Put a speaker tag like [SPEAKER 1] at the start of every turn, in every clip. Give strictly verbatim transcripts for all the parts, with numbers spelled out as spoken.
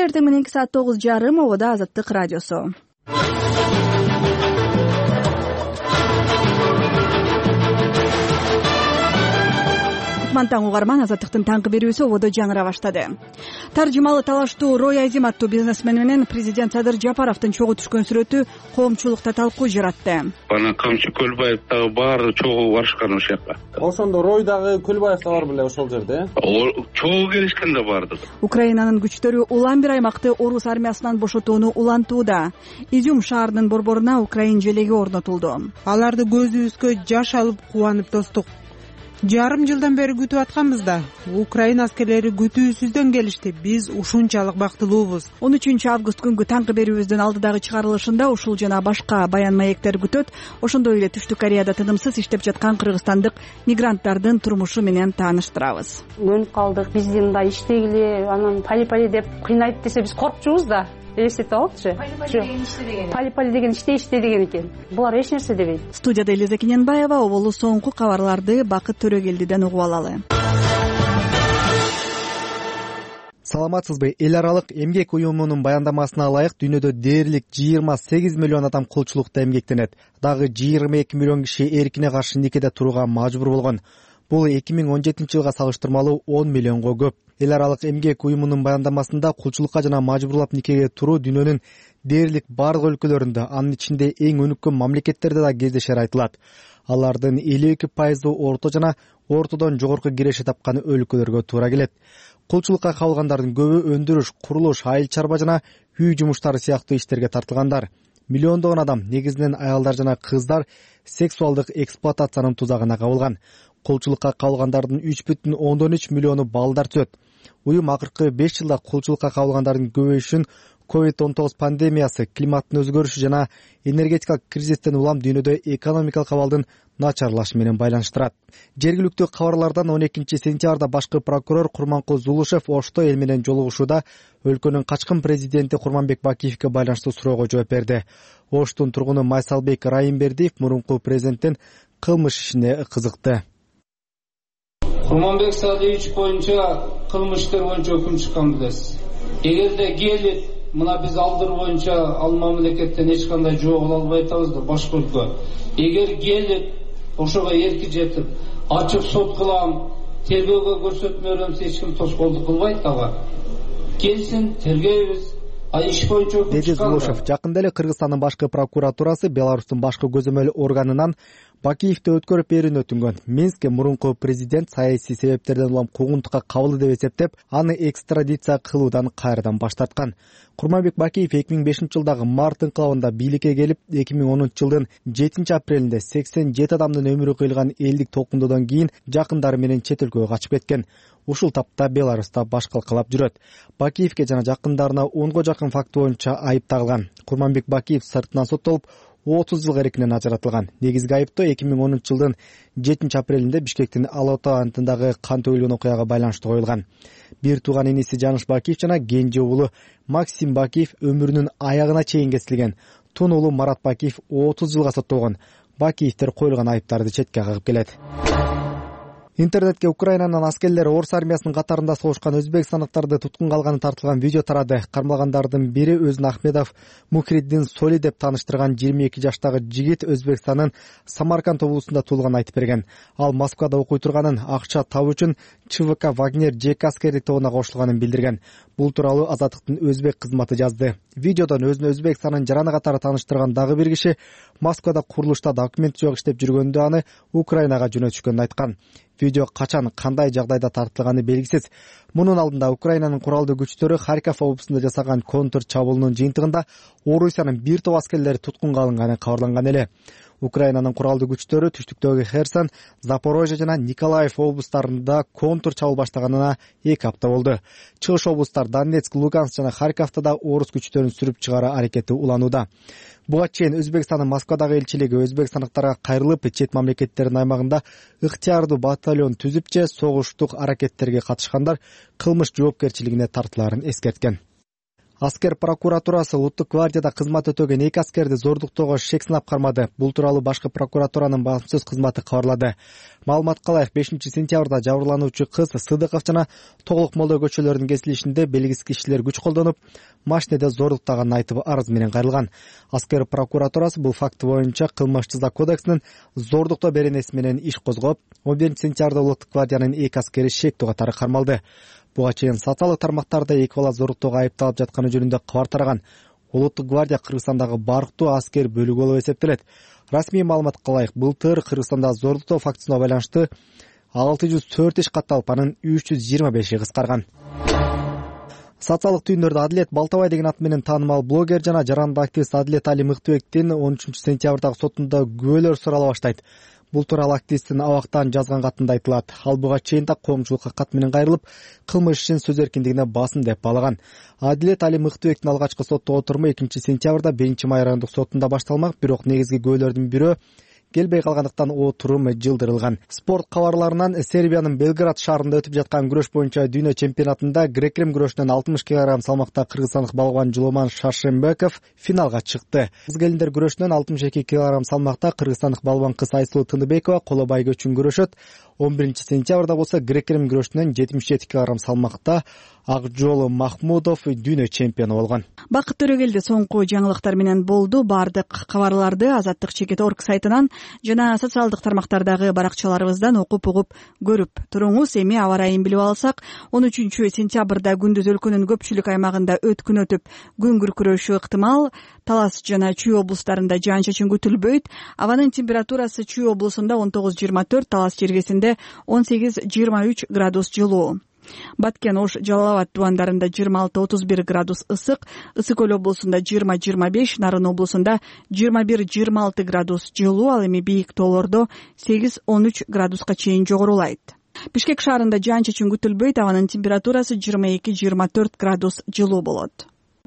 [SPEAKER 1] эртең мененки саат тогуз жарым ободо Азаттык радиосу. Кутман угарман, Азаттыктын таңкы берүүсү ободо жаңыра баштады. Таржымалы талаштуу Рой Азим аттуу бизнесмен менен президент Садыр Жапаровдун чогуу түшкөн сүрөтү коомчулукта талкуу жаратты.
[SPEAKER 2] Бана Камчы Көлбаев дагы баары чогуу барышкан ошол жака.
[SPEAKER 3] Ошондо Рой дагы Көлбаев да бар беле ошол жерде?
[SPEAKER 2] Чогуу келишкен да барды.
[SPEAKER 1] Украинанын күчтөрү улам бир аймакты орус армиясынан бошотууну улантууда. Изюм шаарынын борборуна украин желеги орнотулду.
[SPEAKER 4] Аларды көзүбүзгө жаш алып кубанып достук. Жарым жылдан бери күтүп атканбыз да. Украин аскерлери күтүүсүздөн келишти. Биз ушунчалык бактылуубуз.
[SPEAKER 1] он үчүнчү август күнгү таңкы берүүбүздүн алдыдагы чыгарылышында ушул жана башка баян маектер күтөт. Ошондой эле Түштүк Кореяда тынымсыз иштеп жаткан кыргызстандык мигранттардын турмушу менен тааныштырабыз.
[SPEAKER 5] Өнүп калдык, биздин мындай иштегиле, анан пали-пали деп кыйнайт десе биз коркчубуз да. Элестетип алыпчы. Пали-пали деген иште иште деген экен. Булар эч нерсе дебейт.
[SPEAKER 1] Студияда Элиза Кененбаева, оболу соңку кабарларды Бакыт Төрөгелдиден угуп алалы.
[SPEAKER 6] Саламатсызбы? Эл аралык эмгек уюмунун баяндамасына ылайык дүйнөдө дээрлик жыйырма сегиз миллион адам кулчулукта эмгектенет. Дагы жыйырма эки миллион киши эркине каршы никеде турууга мажбур болгон. Бул эки миң он жетинчи жылга салыштырмалуу он миллионго көп. Эл аралык эмгек уюмунун баяндамасында кулчулукка жана мажбурлап никеге туруу дүйнөнүн дээрлик бардык өлкөлөрүндө, анын ичинде эң өнүккөн мамлекеттерде да кездешери айтылат. Алардын элүү эки пайызы орто жана ортодон жогорку киреше тапкан өлкөлөргө туура келет. Кулчулукка кабылгандардын көбү өндүрүш, курулуш, айыл чарба жана үй жумуштары сыяктуу иштерге тартылгандар. Миллиондогон адам, негизинен аялдар жана кыздар, сексуалдык эксплуатациянын тузагына кабылган. Кулчулукка кабылгандардын үч бүтүн ондон үч миллиону балдар түзөт. Уюм акыркы беш жылда кулчулукка кабылгандардын көбөйүшүн ковид он тогуз пандемиясы, климаттын өзгөрүшү жана энергетикалык кризистен улам дүйнөдө экономикалык абалдын начарлашы менен байланыштырат. Жергиликтүү кабарлардан он экинчи сентябрда башкы прокурор Курманкул Зулушев Ошто эл менен жолугушууда өлкөнүн качкын президенти Курманбек Бакиевге байланыштуу суроого жооп берди. Оштун тургуну Майсалбек Райымбердиев мурунку президенттин кылмыш ишине кызыкты.
[SPEAKER 7] Курманбек Садыевич боюнча кылмыш иштер боюнча өкүм чыккан билесиз. Эгерде келип мына биз алдыр боюнча ал мамлекеттен эч кандай жооп ала албай атабыз да башка өлкө. Эгер келип ошого эрки жетип, ачык сот кылам, тергөөгө көрсөтмө беремсе эч ким тоскоолдук кылбайт ага. Келсин, тергейбиз. А иш боюнча өкүм
[SPEAKER 6] деди Зулушев. Жакында эле Кыргызстандын башкы прокуратурасы Беларустун башкы көзөмөл органынан Бакиевди өткөрүп берүүнү өтүнгөн. Минскке мурунку президент саясий себептерден улам куугунтукка кабылды деп эсептеп, аны экстрадиция кылуудан кайрадан баш тарткан. Курманбек Бакиев эки миң бешинчи жылдагы март инкылабында бийликке келип, эки миң онунчу жылдын жетинчи апрелинде сексен жети адамдын өмүрү кыйылган элдик токундодон кийин жакындары менен чет өлкөгө качып кеткен. Ушул тапта Беларуста баш калкалап жүрөт. Бакиевке жана жакындарына онго жакын факт боюнча айып тагылган. Курманбек Бакиев сыртынан соттолуп, отуз жылга эркинен ажыратылган. Негизги айыптоо эки миң онунчу жылдын жетинчи апрелинде Бишкектин Алото антындагы кан төгүлгөн окуяга байланыштуу коюлган. Бир тууган иниси Жаныш Бакиев жана кенже уулу Максим Бакиев өмүрүнүн аягына чейин кесилген. Тун уулу Марат Бакиев отуз жылга соттолгон. Бакиевдер коюлган айыптарды четке кагып келет. Интернетке Украинанын аскерлери орус армиясынын катарында согушкан өзбекстандыктарды туткунга алганы тартылган видео тарады. Кармалгандардын бири өзүн Ахмедов Мухриддин Соли деп тааныштырган жыйырма эки жаштагы жигит Өзбекстандын Самарканд облусунда туулганын айтып берген. Ал Москвада окуй турганын, акча табуу үчүн ЧВК Вагнер Жек аскердик тобуна кошулганын билдирген. Бул тууралуу Азаттыктын өзбек кызматы жазды. Видеодон өзүн Өзбекстандын жараны катары тааныштырган дагы бир киши Москвада курулушта документи жок иштеп жүргөндө аны Украинага жөнөтүшкөнүн айткан. Видео качан, кандай жагдайда тартылганы белгисиз. Мунун алдында Украинанын куралдуу күчтөрү Харьков облусунда жасаган контр чабуулунун жыйынтыгында Орусиянын бир топ аскерлери туткунга алынганы кабарланган эле. Украинанын куралдуу күчтөрү түштүктөгү Херсон, Запорожье жана Николаев облустарында контр чабуул баштаганына эки апта болду. Чыгыш облустар Донецк, Луганск жана Харьковдо да орус күчтөрүн сүрүп чыгаруу аракети уланууда. Буга чейин Өзбекстандын Москвадагы элчилиги өзбекстандыктарга кайрылып, чет мамлекеттердин аймагында ыктыярдуу батальон түзүп же согуштук аракеттерге катышкандар кылмыш жоопкерчилигине тартылаарын эскерткен. Аскер прокуратурасы улуттук гвардияда кызмат өтөгөн эки аскерди зордуктоого шек сынап кармады. Бул тууралуу башкы прокуратуранын басма сөз кызматы кабарлады. Маалыматка ылайык бешинчи сентябрда жабырлануучу кыз Сыдыков жана Тоглук Молдо көчөлөрүнүн кесилишинде белгисиз кишилер күч колдонуп, машинеде зордуктаганын айтып арыз менен кайрылган. Аскер прокуратурасы бул факты боюнча Кылмыш жаза кодексинин зордуктоо беренеси менен иш козгоп, он биринчи сентябрда улуттук гвардиянын эки аскери шектүү катары кармалды. Буга чейин социалдык тармактарда эки бала зордуктоого айыпталып жатканы жөнүндө кабар тараган. Улуттук гвардия Кыргызстандагы барктуу аскер бөлүгү болуп эсептелет. Расмий маалыматка ылайык, былтыр Кыргызстанда зордуктоо фактысына байланыштуу алты жүз төрт иш катталып, анын үч жүз жыйырма беши кыскарган. Социалдык түйүндөрдө Адилет Балтабай деген ат менен таанымал блогер жана жарандык активист Адилет Али Мыктыбектин он үчүнчү сентябрдагы сотунда күбөлөр сурала баштайт. Бул тууралуу активисттин абактан жазган катында айтылат. Ал буга чейин да коомчулукка кат менен кайрылып, кылмыш ишин сөз эркиндигине басым деп баалаган. Адилет Али Мыктыбектин алгачкы соттогу отуруму экинчи сентябрда биринчи май райондук сотунда башталмак, бирок негизги күбөлөрдүн бирөө келбей калгандыктан отурум жылдырылган. Спорт кабарларынан Сербиянын Белград шаарында өтүп жаткан күрөш боюнча дүйнө чемпионатында грек-рим күрөшүнөн алтымыш килограмм салмакта кыргызстандык балбан Жулуман Шаршембеков финалга чыкты. Кыз келиндер күрөшүнөн алтымыш эки килограмм салмакта кыргызстандык балбан кыз Айсулуу Тыныбекова коло байгө үчүн күрөшөт. он биринчи сентябрда болсо грек-рим күрөшүнөн жетимиш жети килограмм салмакта Акжолу Махмудов дүйнө чемпиону болгон.
[SPEAKER 1] Бакыт Төрөгелди соңку жаңылыктар менен болду. Бардык кабарларды Азаттык чекит орг сайтынан жана социалдык тармактардагы баракчаларыбыздан окуп угуп көрүп туруңуз. Эми аба ырайын билип алсак, он үчүнчү сентябрда күндүз өлкөнүн көпчүлүк аймагында өткүн өтүп, күн күркүрөшү ыктымал. Талас жана Чүй облустарында жаан-чачын күтүлбөйт. Абанын температурасы Чүй облусунда он тогуз жыйырма төрт, Талас жергесинде он сегиз жыйырма үч градус жылуу. Баткен, Ош, Жалал Абад тубандарында жыйырма алты отуз бир градус ысык, Ысык Көл облусунда жыйырма жыйырма беш, Нарын облусунда жыйырма бир жыйырма алты градус жылуу, ал эми бийик тоолордо сегиз он үч градуска чейин жогорулайт. Бишкек шаарында жаан-чачын күтүлбөйт, абанын температурасы жыйырма эки жыйырма төрт градус жылуу болот.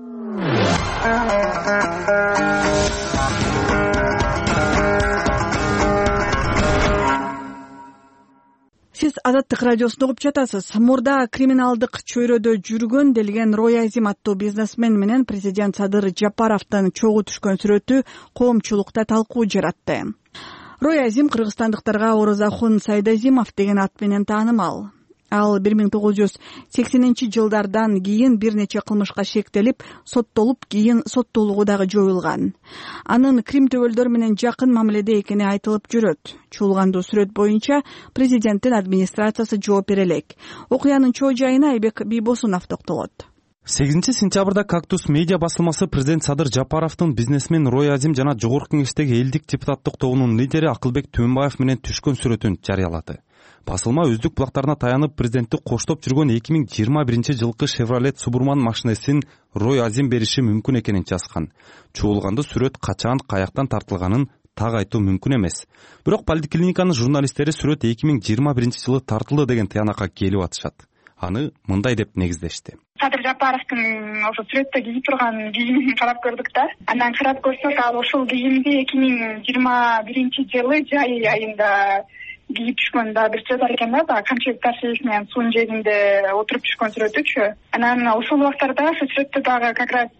[SPEAKER 1] Сиз Азаттык радиосун угуп жатасыз. Мурда криминалдык чөйрөдө жүргөн делген Рой Азим аттуу бизнесмен менен президент Садыр Жапаровдун чогуу түшкөн сүрөтү коомчулукта талкуу жаратты. Рой Азим кыргызстандыктарга Орозахун Сайдазимов деген ат менен таанымал. Ал бир миң тогуз жүз сексенинчи жылдардан кийин бир нече кылмышка шектелип, соттолуп, кийин соттуулугу дагы жоюлган. Анын Крим төбөлдөр менен жакын мамиледе экени айтылып жүрөт. Чуулгандуу сүрөт боюнча президенттин администрациясы жооп бере элек. Окуянын чоо жайына Айбек Бийбосунов токтолот.
[SPEAKER 8] сегизинчи сентябрда Кактус медиа басылмасы президент Садыр Жапаровдун бизнесмен Рой Азим жана Жогорку Кеңештеги элдик депутаттык тобунун лидери Акылбек Түмөнбаев менен түшкөн сүрөтүн жарыялады. Басылма өздүк булактарына таянып президентти коштоп жүргөн эки миң жыйырма биринчи жылкы Chevrolet Suburban машинесин Рой Азим бериши мүмкүн экенин жазган. Чуулгандуу сүрөт качан, каяктан тартылганын так айтуу мүмкүн эмес. Бирок поликлиниканын журналисттери сүрөт эки миң жыйырма биринчи жылы тартылды деген таянакка келип атышат. Аны мындай деп негиздешти.
[SPEAKER 9] Садыр Жапаровдун ошо сүрөттө кийип турган кийимин карап көрдүк да. Андан карап көрсөк, ал ошол кийимди эки миң жыйырма биринчи жылы жай айында кийип түшкөн. Да бир сөз бар экен да, Камчыбек Ташиев менен суунун жээгинде отуруп түшкөн сүрөтүчү. Анан ошол убактарда ошол сүрөттө дагы как раз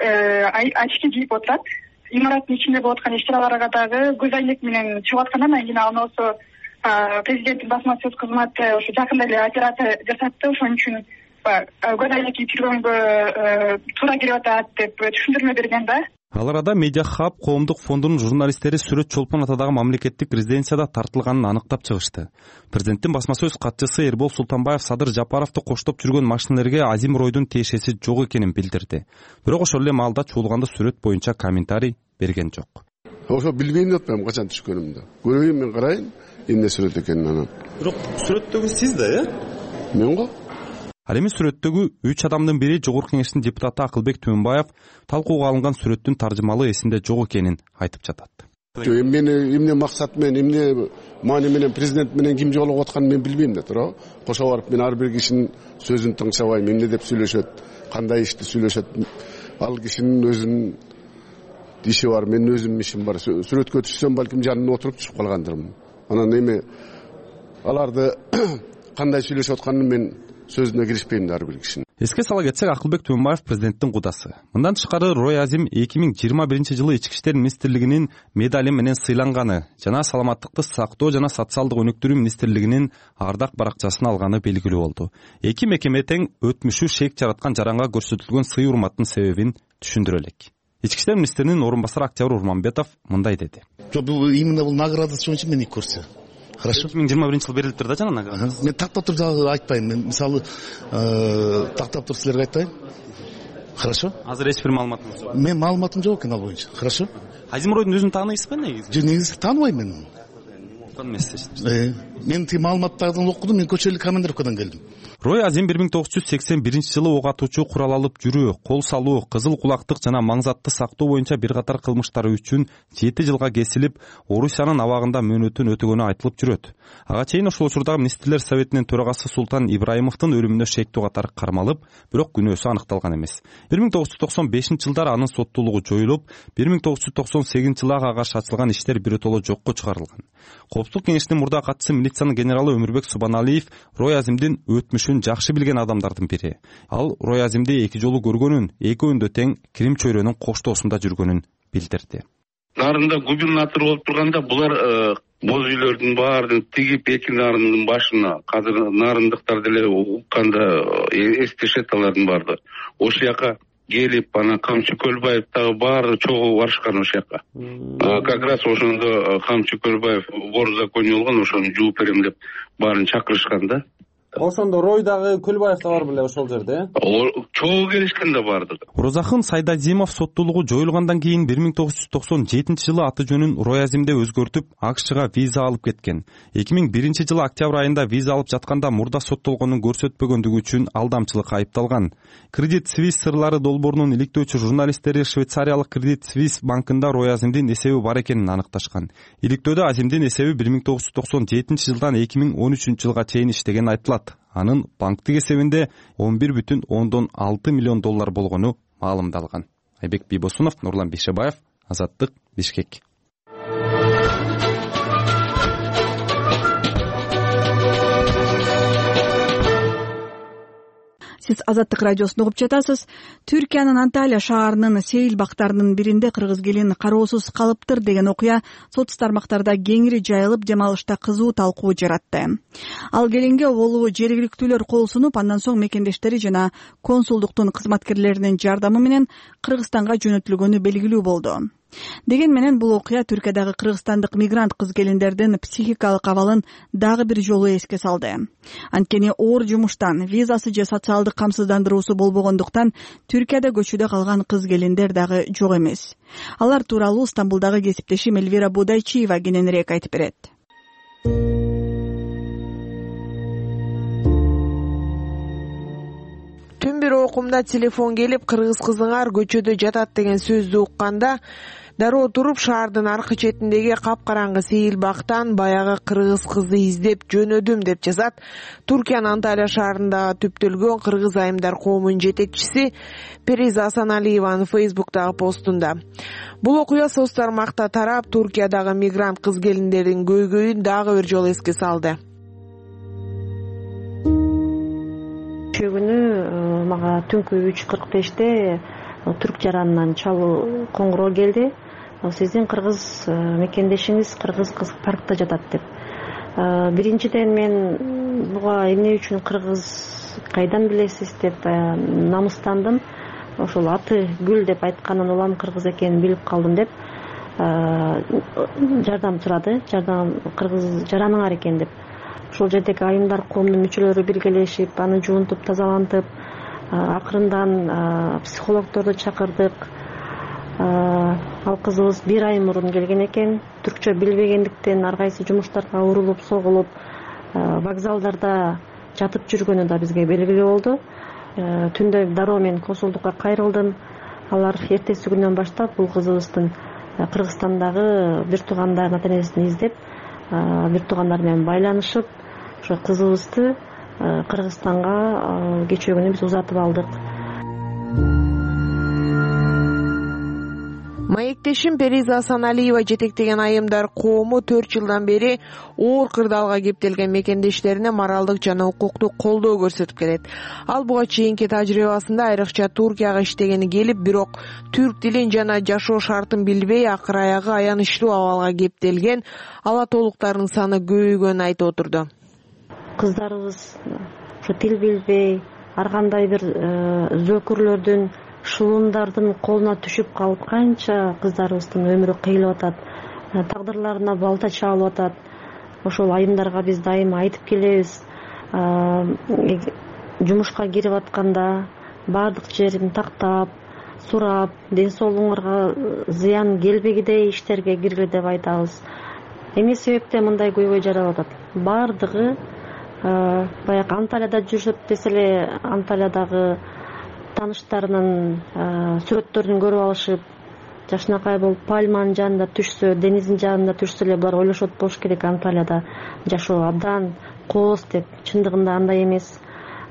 [SPEAKER 9] очки кийип отурат. Имараттын ичинде болуп аткан иш-чараларга дагы көз айнек менен чыгып аткандан кийин аны ошо президенттин басма сөз кызматы ошо жакында эле операция жасатты. Ошон үчүн көз айнек кийип жүргөнгө туура келип атат деп түшүндүрмө берген да.
[SPEAKER 8] Ал арада Медиа Хаб коомдук фондунун журналисттери сүрөт Чолпон атадагы мамлекеттик резиденцияда тартылганын аныктап чыгышты. Президенттин басма сөз катчысы Эрбол Султанбаев Садыр Жапаровду коштоп жүргөн машинелерге Азим Ройдун тиешеси жок экенин билдирди. Бирок ошол эле маалда чуулгандуу сүрөт боюнча комментарий берген жок.
[SPEAKER 10] Ошо билбейм деп атпайм качан түшкөнүмдү. Көрөйүн мен карайын эмне сүрөт экенин анан.
[SPEAKER 8] Бирок сүрөттөгү сиз да, э?
[SPEAKER 10] Мен го.
[SPEAKER 8] Ал эми сүрөттөгү үч адамдын бири Жогорку Кеңештин депутаты Акылбек Түмөнбаев талкууга алынган сүрөттүн таржымалы эсинде жок экенин айтып жатат.
[SPEAKER 10] Мени эмне максат менен, эмне маани менен президент менен ким жолугуп атканын мен билбейм да, туура. Кошо барып мен ар бир кишинин сөзүн тыңшабайм, эмне деп сүйлөшөт, кандай ишти сүйлөшөт. Ал кишинин өзүнүн иши бар, менин өзүмдүн ишим бар. Сүрөткө түшсөм балким жанына отуруп түшүп калгандырмын. Анан эми аларды кандай сүйлөшүп атканын мен сөзүнө киришпейм да ар бир кишинин.
[SPEAKER 8] Эске сала кетсек, Акылбек Түмөнбаев президенттин кудасы. Мындан тышкары Рой Азим эки миң жыйырма биринчи жылы Ички иштер министрлигинин медали менен сыйланганы жана саламаттыкты сактоо жана социалдык өнүктүрүү министрлигинин ардак баракчасына алганы белгилүү болду. Эки мекеме тең өтмүшү шек жараткан жаранга көрсөтүлгөн сый урматтын себебин түшүндүрө элек. Ички иштер министринин орун басары Октябрь Урманбетов мындай деди.
[SPEAKER 11] Бул именно бул награда үчүн мени көрсө. Хорошо.
[SPEAKER 8] эки миң жыйырма биринчи жылы берилиптир да жана награда.
[SPEAKER 11] Мен тактап туруп дагы айтпайм. Мен мисалы тактап туруп силерге айтайын. Хорошо.
[SPEAKER 8] Азыр эч бир маалыматыңыз жок.
[SPEAKER 11] Мен маалыматым жок экен ал боюнча. Хорошо.
[SPEAKER 8] Азим Ройдун өзүн тааныйсызбы негизи?
[SPEAKER 11] Жок, негизи тааныбайм мен.
[SPEAKER 8] Танымайсыз.
[SPEAKER 11] Э, мен тиги маалыматтардан окудум, мен көчөлүк командировкадан келдим.
[SPEAKER 8] Рой Азим бир миң тогуз жүз сексен биринчи жылы ок атуучу, курал алып жүрүү, кол салуу, кызыл кулактык жана маңзатты сактоо боюнча бир катар кылмыштары үчүн жети жылга кесилип, Орусиянын абагында мөөнөтүн өтөгөнү айтылып жүрөт. Ага чейин ошол учурдагы министрлер советинин төрагасы Султан Ибраимовдун өлүмүнө шектүү катары кармалып, бирок күнөөсү аныкталган эмес. бир миң тогуз жүз токсон бешинчи жылдары анын соттуулугу жоюлуп, бир миң тогуз жүз токсон сегизинчи жылы ага каршы ачылган иштер биротоло жокко чыгарылган. Коопсуздук кеңешинин мурда катчысы милициянын генералы Өмүрбек Субаналиев Рой Азимдин өтмүшүн жакшы билген адамдардын бири. Ал Рой Азимди эки жолу көргөнүн, экөөндө тең Крим чөйрөнүн коштоосунда жүргөнүн билдирди.
[SPEAKER 2] Нарында губернатор болуп турганда булар боз үйлөрдүн баарын тигип эки нарындын башына, азыр нарындыктар деле укканда эстешет алардын баарды. Ошол жака келип, ана Камчы Көлбаев дагы баары чогуу барышкан ошол жака. Как раз ошондо Камчы Көлбаев вор в законе болгон, ошону жууп берем деп баарын чакырышкан да.
[SPEAKER 3] Ошондо Ройдагы Көлбаев да бар беле ошол жерде?
[SPEAKER 2] Чогуу келишкен да барды.
[SPEAKER 8] Оразакын Сайдазимов соттуулугу жоюлгандан кийин бир миң тогуз жүз токсон жетинчи жылы аты жөнүн Рой Азимде өзгөртүп, АКШга виза алып кеткен. эки миң биринчи жылы октябрь айында виза алып жатканда мурда соттолгонун көрсөтпөгөндүгү үчүн алдамчылыкка айыпталган. Кредит Свис сырлары долбоорунун иликтөөчү журналисттери Швейцариялык Кредит Свис банкында Рой Азимдин эсеби бар экенин аныкташкан. Иликтөөдө Азимдин эсеби бир миң тогуз жүз токсон жетинчи жылдан эки миң он үчүнчү жылга чейин иштеген айтылат. Анын банктык эсебинде он бир бүтүн ондон алты миллион доллар болгону маалымдалган. Айбек Бийбосунов, Нурлан Бейшебаев, Азаттык, Бишкек.
[SPEAKER 1] Сиз Азаттык радиосун угуп жатасыз. Түркиянын Анталия шаарынын сейил бактарынын биринде кыргыз келин кароосуз калыптыр деген окуя соц тармактарда кеңири жайылып, демалышта кызуу талкуу жаратты. Ал келинге оболу жергиликтүүлөр кол сунуп, андан соң мекендештери жана консулдуктун кызматкерлеринин жардамы менен Кыргызстанга жөнөтүлгөнү белгилүү болду. Деген менен бул окуя Түркиядагы кыргызстандык мигрант кыз келиндердин психикалык абалын дагы бир жолу эске салды. Анткени оор жумуштан, визасы же социалдык камсыздандыруусу болбогондуктан Түркияда көчүдө калган кыз келиндер дагы жок эмес. Алар тууралуу Стамбулдагы кесиптешим Элвира Будайчиева кененирээк айтып берет.
[SPEAKER 12] Түн бир окумда телефон келип, кыргыз кызыңар көчөдө жатат деген сөздү укканда, дароо туруп шаардын аркы четиндеги капкараңгы сейил бактан баягы кыргыз кызды издеп жөнөдүм деп жазат Түркиянын Анталия шаарында түптөлгөн кыргыз айымдар коомунун жетекчиси Периза Асаналиеванын Фейсбуктагы постунда. Бул окуя соц тармакта тарап, Түркиядагы мигрант кыз келиндердин көйгөйүн дагы бир жолу эске салды.
[SPEAKER 13] Ошол күнү мага түнкү үч кырк беште түрк жаранынан чалуу коңгуроо келди. Сиздин кыргыз мекендешиңиз кыргыз кыз паркта жатат деп. Биринчиден мен буга эмне үчүн кыргыз кайдан билесиз деп намыстандым. Ошол аты Гүл деп айтканын улам кыргыз экенин билип калдым деп жардам сурады. Жардам кыргыз жараныңар экен деп. Ошол жердеги айымдар коомунун мүчөлөрү биргелешип, аны жуунтуп, тазалантып, акырындан психологдорду чакырдык. Ал кызыбыз бир ай мурун келген экен. Түркчө билбегендиктен ар кайсы жумуштарга урулуп, согулуп, вокзалдарда жатып жүргөнү да бизге белгилүү болду. Түндө дароо мен консулдукка кайрылдым. Алар эртеси күндөн баштап бул кызыбыздын Кыргызстандагы бир туугандарын ата энесин издеп, бир туугандар менен байланышып, ошо кызыбызды Кыргызстанга кечээ күнү биз узатып алдык.
[SPEAKER 12] маектешим Периза Асаналиева жетектеген айымдар коому төрт жылдан бери оор кырдаалга кептелген мекендештерине моралдык жана укуктук колдоо көрсөтүп келет. Ал буга чейинки тажрыйбасында айрыкча Туркияга иштегени келип, бирок түрк тилин жана жашоо шартын билбей, акыр аягы аянычтуу абалга кептелген ала толуктардын саны көбөйгөнүн айтып отурду.
[SPEAKER 13] Кыздарыбыз ушу тил билбей, ар кандай бир зөкүрлөрдүн, шылымдардын колуна түшүп калып, канча кыздарыбыздын өмүрү кыйылып атат, тагдырларына балта чабылып атат. Ошол айымдарга биз дайыма айтып келебиз. Жумушка кирип атканда баардык жерин тактап, сурап, ден соолугуңарга зыян келбегидей иштерге киргиле деп айтабыз. Эмне себептен мындай көйгөй жаралып атат? Баардыгы баягы Анталияда жүрүп десе эле, Анталиядагы тааныштарынын сүрөттөрүн көрүп алышып, жакшынакай болуп пальманын жанында түшсө, дениздин жанында түшсө эле булар ойлошот болуш керек, Анталияда жашоо абдан кооз деп. Чындыгында андай эмес.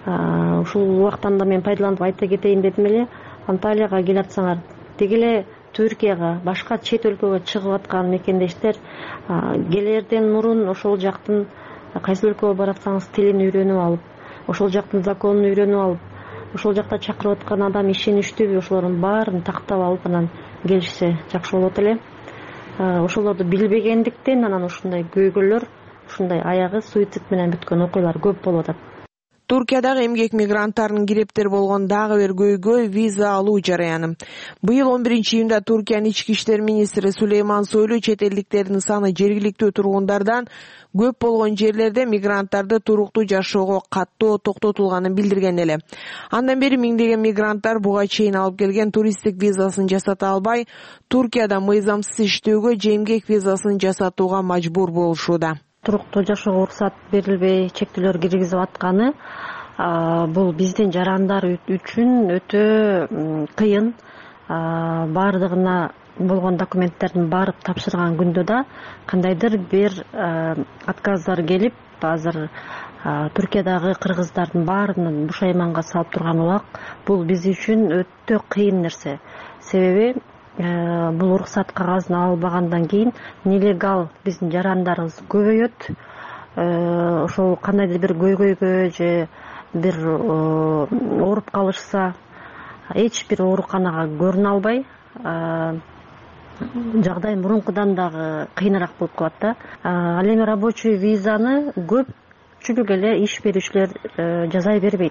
[SPEAKER 13] Ушул убактан да мен пайдаланып айта кетейин дедим эле. Анталияга келатсаңар, деги эле Түркияга, башка чет өлкөгө чыгып аткан мекендештер келерден мурун ошол жактын кайсы өлкөгө баратсаңыз тилин үйрөнүп алып, ошол жактын законун үйрөнүп алып, ошол жакта чакырып аткан адам ишеничтүүбү, ошолордун баарын тактап алып анан келишсе жакшы болот эле. Ошолорду билбегендиктен анан ушундай көйгөйлөр, ушундай аягы суицид менен бүткөн окуялар көп болуп атат.
[SPEAKER 12] Туркиядагы эмгек мигранттарынын кирептер болгон дагы бир көйгөй виза алуу жараяны. Быйыл он биринчи июнда Туркиянын ички иштер министри Сулейман Сойлу чет элдиктердин саны жергиликтүү тургундардан көп болгон жерлерде мигранттарды туруктуу жашоого каттоо токтотулганын билдирген эле. Андан бери миңдеген мигранттар буга чейин алып келген туристтик визасын жасата албай, Туркияда мыйзамсыз иштөөгө же эмгек визасын жасатууга мажбур болушууда.
[SPEAKER 13] Туруктуу жашоого уруксат берилбей, чектөөлөр киргизип атканы бул биздин жарандар үчүн өтө кыйын. Баардыгына болгон документтерин барып тапшырган күндө да кандайдыр бир отказдар келип, азыр Түркиядагы кыргыздардын баарынын бушайманга салып турган убак бул биз үчүн өтө кыйын нерсе. Себеби бул уруксат кагазын албагандан кийин нелегал биздин жарандарыбыз көбөйөт. Ошол кандайдыр бир көйгөйгө же бир ооруп калышса, эч бир ооруканага көрүнө албай, жагдай мурункудан дагы кыйыныраак болуп калат да. Ал эми рабочий визаны көпчүлүк эле иш берүүчүлөр жасай бербейт.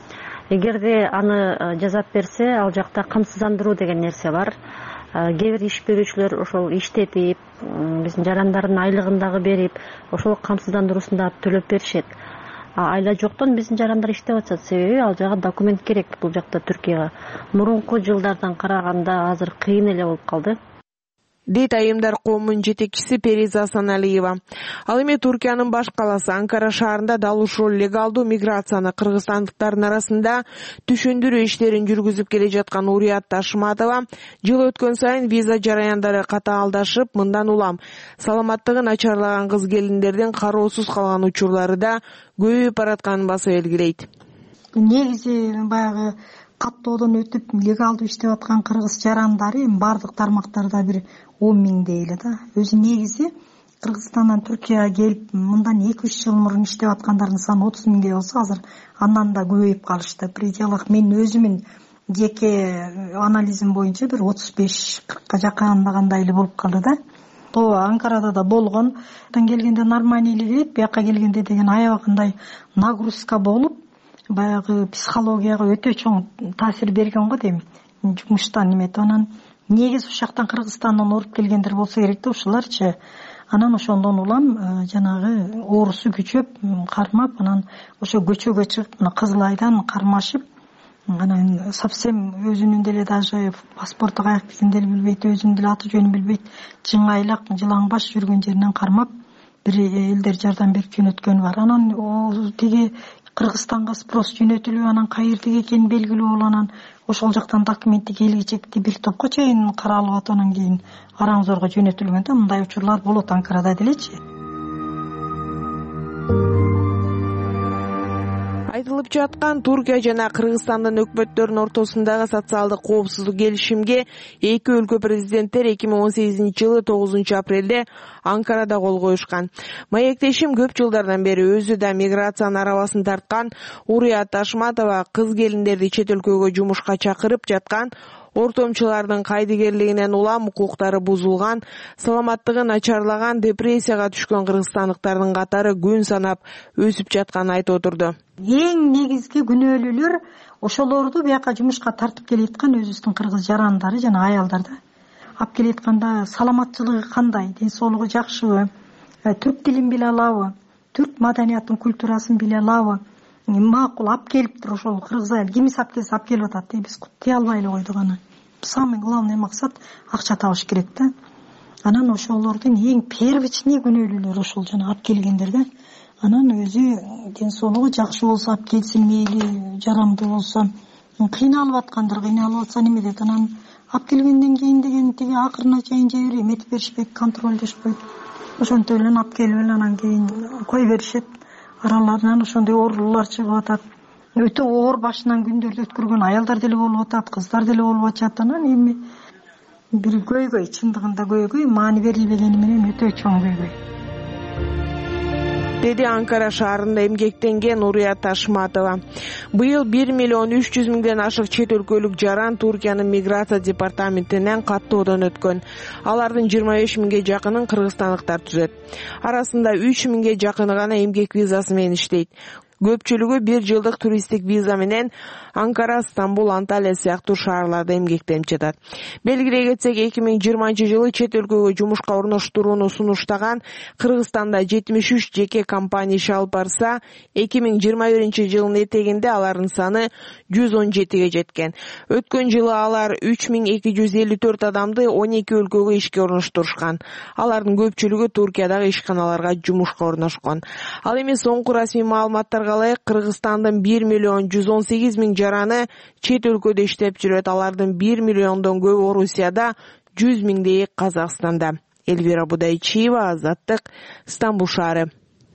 [SPEAKER 13] Эгерде аны жасап берсе, ал жакта камсыздандыруу деген нерсе бар. Кээ бир иш берүүчүлөр ошол иштетип, биздин жарандардын айлыгын дагы берип, ошол камсыздандыруусун да төлөп беришет. Айла жоктон биздин жарандар иштеп атышат, себеби ал жага документ керек бул жакта Түркияга. Мурунку жылдардан караганда азыр кыйын эле болуп калды.
[SPEAKER 12] дейт айымдар коомунун жетекчиси Периза Асаналиева. Ал эми Туркиянын баш каласы Анкара шаарында дал ушул легалдуу миграцияны кыргызстандыктардын арасында түшүндүрүү иштерин жүргүзүп келе жаткан Урият Ташматова жыл өткөн сайын виза жараяндары катаалдашып, мындан улам саламаттыгы начарлаган кыз келиндердин кароосуз калган учурлары да көбөйүп баратканын баса белгилейт.
[SPEAKER 14] Негизи баягы каттоодон өтүп легалдуу иштеп аткан кыргыз жарандары бардык тармактарда бир он миңдей эле да. Өзү негизи Кыргызстандан Түркияга келип мындан эки үч жыл мурун иштеп аткандардын саны отуз миңдей болсо, азыр андан да көбөйүп калышты. Пределах мен өзүмүн жеке анализим боюнча бир отуз беш кыркка жакындагандай эле болуп калды да. Ооба, Анкарада да болгон. Тан келгенде нормальный эле келет, бияка келгенде деген аябагындай нагрузка болуп, баягы психологияга өтө чоң таасир берген го дейм. Жумуштан эметип анан негизи ушул жактан Кыргызстандан оруп келгендер болсо керек да, ушуларчы. Анан ошондон улам жанагы оорусу күчөп, кармап, анан ошо көчөгө чыгып, мына Кызыл Айдан кармашып, анан совсем өзүнүн деле даже паспорту каяк дегенди билбейт, өзүнүн деле аты жөнүн билбейт, жыңайлак, жылаңбаш жүргөн жеринен кармап, бир элдер жардам берип жөнөткөнү бар. Анан тиги Кыргызстанга спрос жөнөтүлүп, анан каердеги экени белгилүү болуп, анан ошол жактан документти келгичекти бир топко чейин каралып атып, анан кийин араң зорго жөнөтүлгөн да. Мындай учурлар болот Анкарада делечи.
[SPEAKER 12] айтылып жаткан Туркия жана Кыргызстандын өкмөттөрүнүн ортосундагы социалдык коопсуздук келишимге эки өлкө президенттери эки миң он сегизинчи жылы тогузунчу апрелде Анкарада кол коюшкан. Маектешим көп жылдардан бери өзү да миграциянын арабасын тарткан Урият Ташматова кыз келиндерди чет өлкөгө жумушка чакырып жаткан, ортомчулардын кайдыгерлигинен улам укуктары бузулган, саламаттыгы начарлаган, депрессияга түшкөн кыргызстандыктардын катары күн санап өсүп жатканын айтып отурду.
[SPEAKER 14] Эң негизги күнөөлүүлөр ошолорду бияка жумушка тартып келаткан өзүбүздүн кыргыз жарандары жана аялдар да. Алып келатканда саламатчылыгы кандай, ден соолугу жакшыбы, түрк тилин биле алабы, түрк маданиятын, культурасын биле алабы, макул алып келиптир ошол кыргыз айыл кимиси алып келсе алып келип атат, биз тие албай эле койдук аны. Самый главный максат акча табыш керек да. Анан ошолордун эң первичный күнөөлүүлөрү ошол жана алып келгендер да. Анан өзү ден соолугу жакшы болсо алып келсин, мейли жарамдуу болсо, кыйналып аткандыр, кыйналып атса неме дейт. Анан алып келгенден кийин деген тиги акырына чейин жебир эметип беришпейт, контролдешпейт. Ошентип эле алып келип эле анан кийин кой беришет. Араларынан ошондой оорулуулар чыгып атат. Өтө оор башынан күндөрдү өткөргөн аялдар деле болуп атат, кыздар деле болуп атат. Анан эми бир көйгөй, чындыгында көйгөй, маани берилбегени менен өтө чоң көйгөй.
[SPEAKER 12] Деди Анкара шаарында эмгектенген Урият Ташматова. Быйыл бир миллион үч жүз миңден ашык чет өлкөлүк жаран Туркиянын миграция департаментинен каттоодон өткөн. Алардын жыйырма беш миңге жакынын кыргызстандыктар түзөт. Арасында үч миңге жакыны гана эмгек визасы менен иштейт. Көпчүлүгү бир жылдык туристтик виза менен Анкара, Стамбул, Анталия сыяктуу шаарларда эмгектенип жатат. Белгилей кетсек, эки миң жыйырманчы жылы чет өлкөгө жумушка орноштурууну сунуштаган Кыргызстанда жетимиш үч жеке компания иш алып барса, эки миң жыйырма биринчи жылдын этегинде алардын саны жүз он жетиге жеткен. Өткөн жылы алар үч миң эки жүз элүү төрт адамды он эки өлкөгө ишке орноштурушкан. Алардын көпчүлүгү Туркиядагы ишканаларга жумушка орношкон. Ал эми соңку расмий маалыматтарга ылайык Кыргызстандын бир миллион жүз он сегиз миң жараны чет өлкөдө иштеп жүрөт. Алардын бир миллиондон көбү Орусияда, жүз миңдейи Казакстанда. Элвира Будайчиева, Азаттык, Стамбул шаары.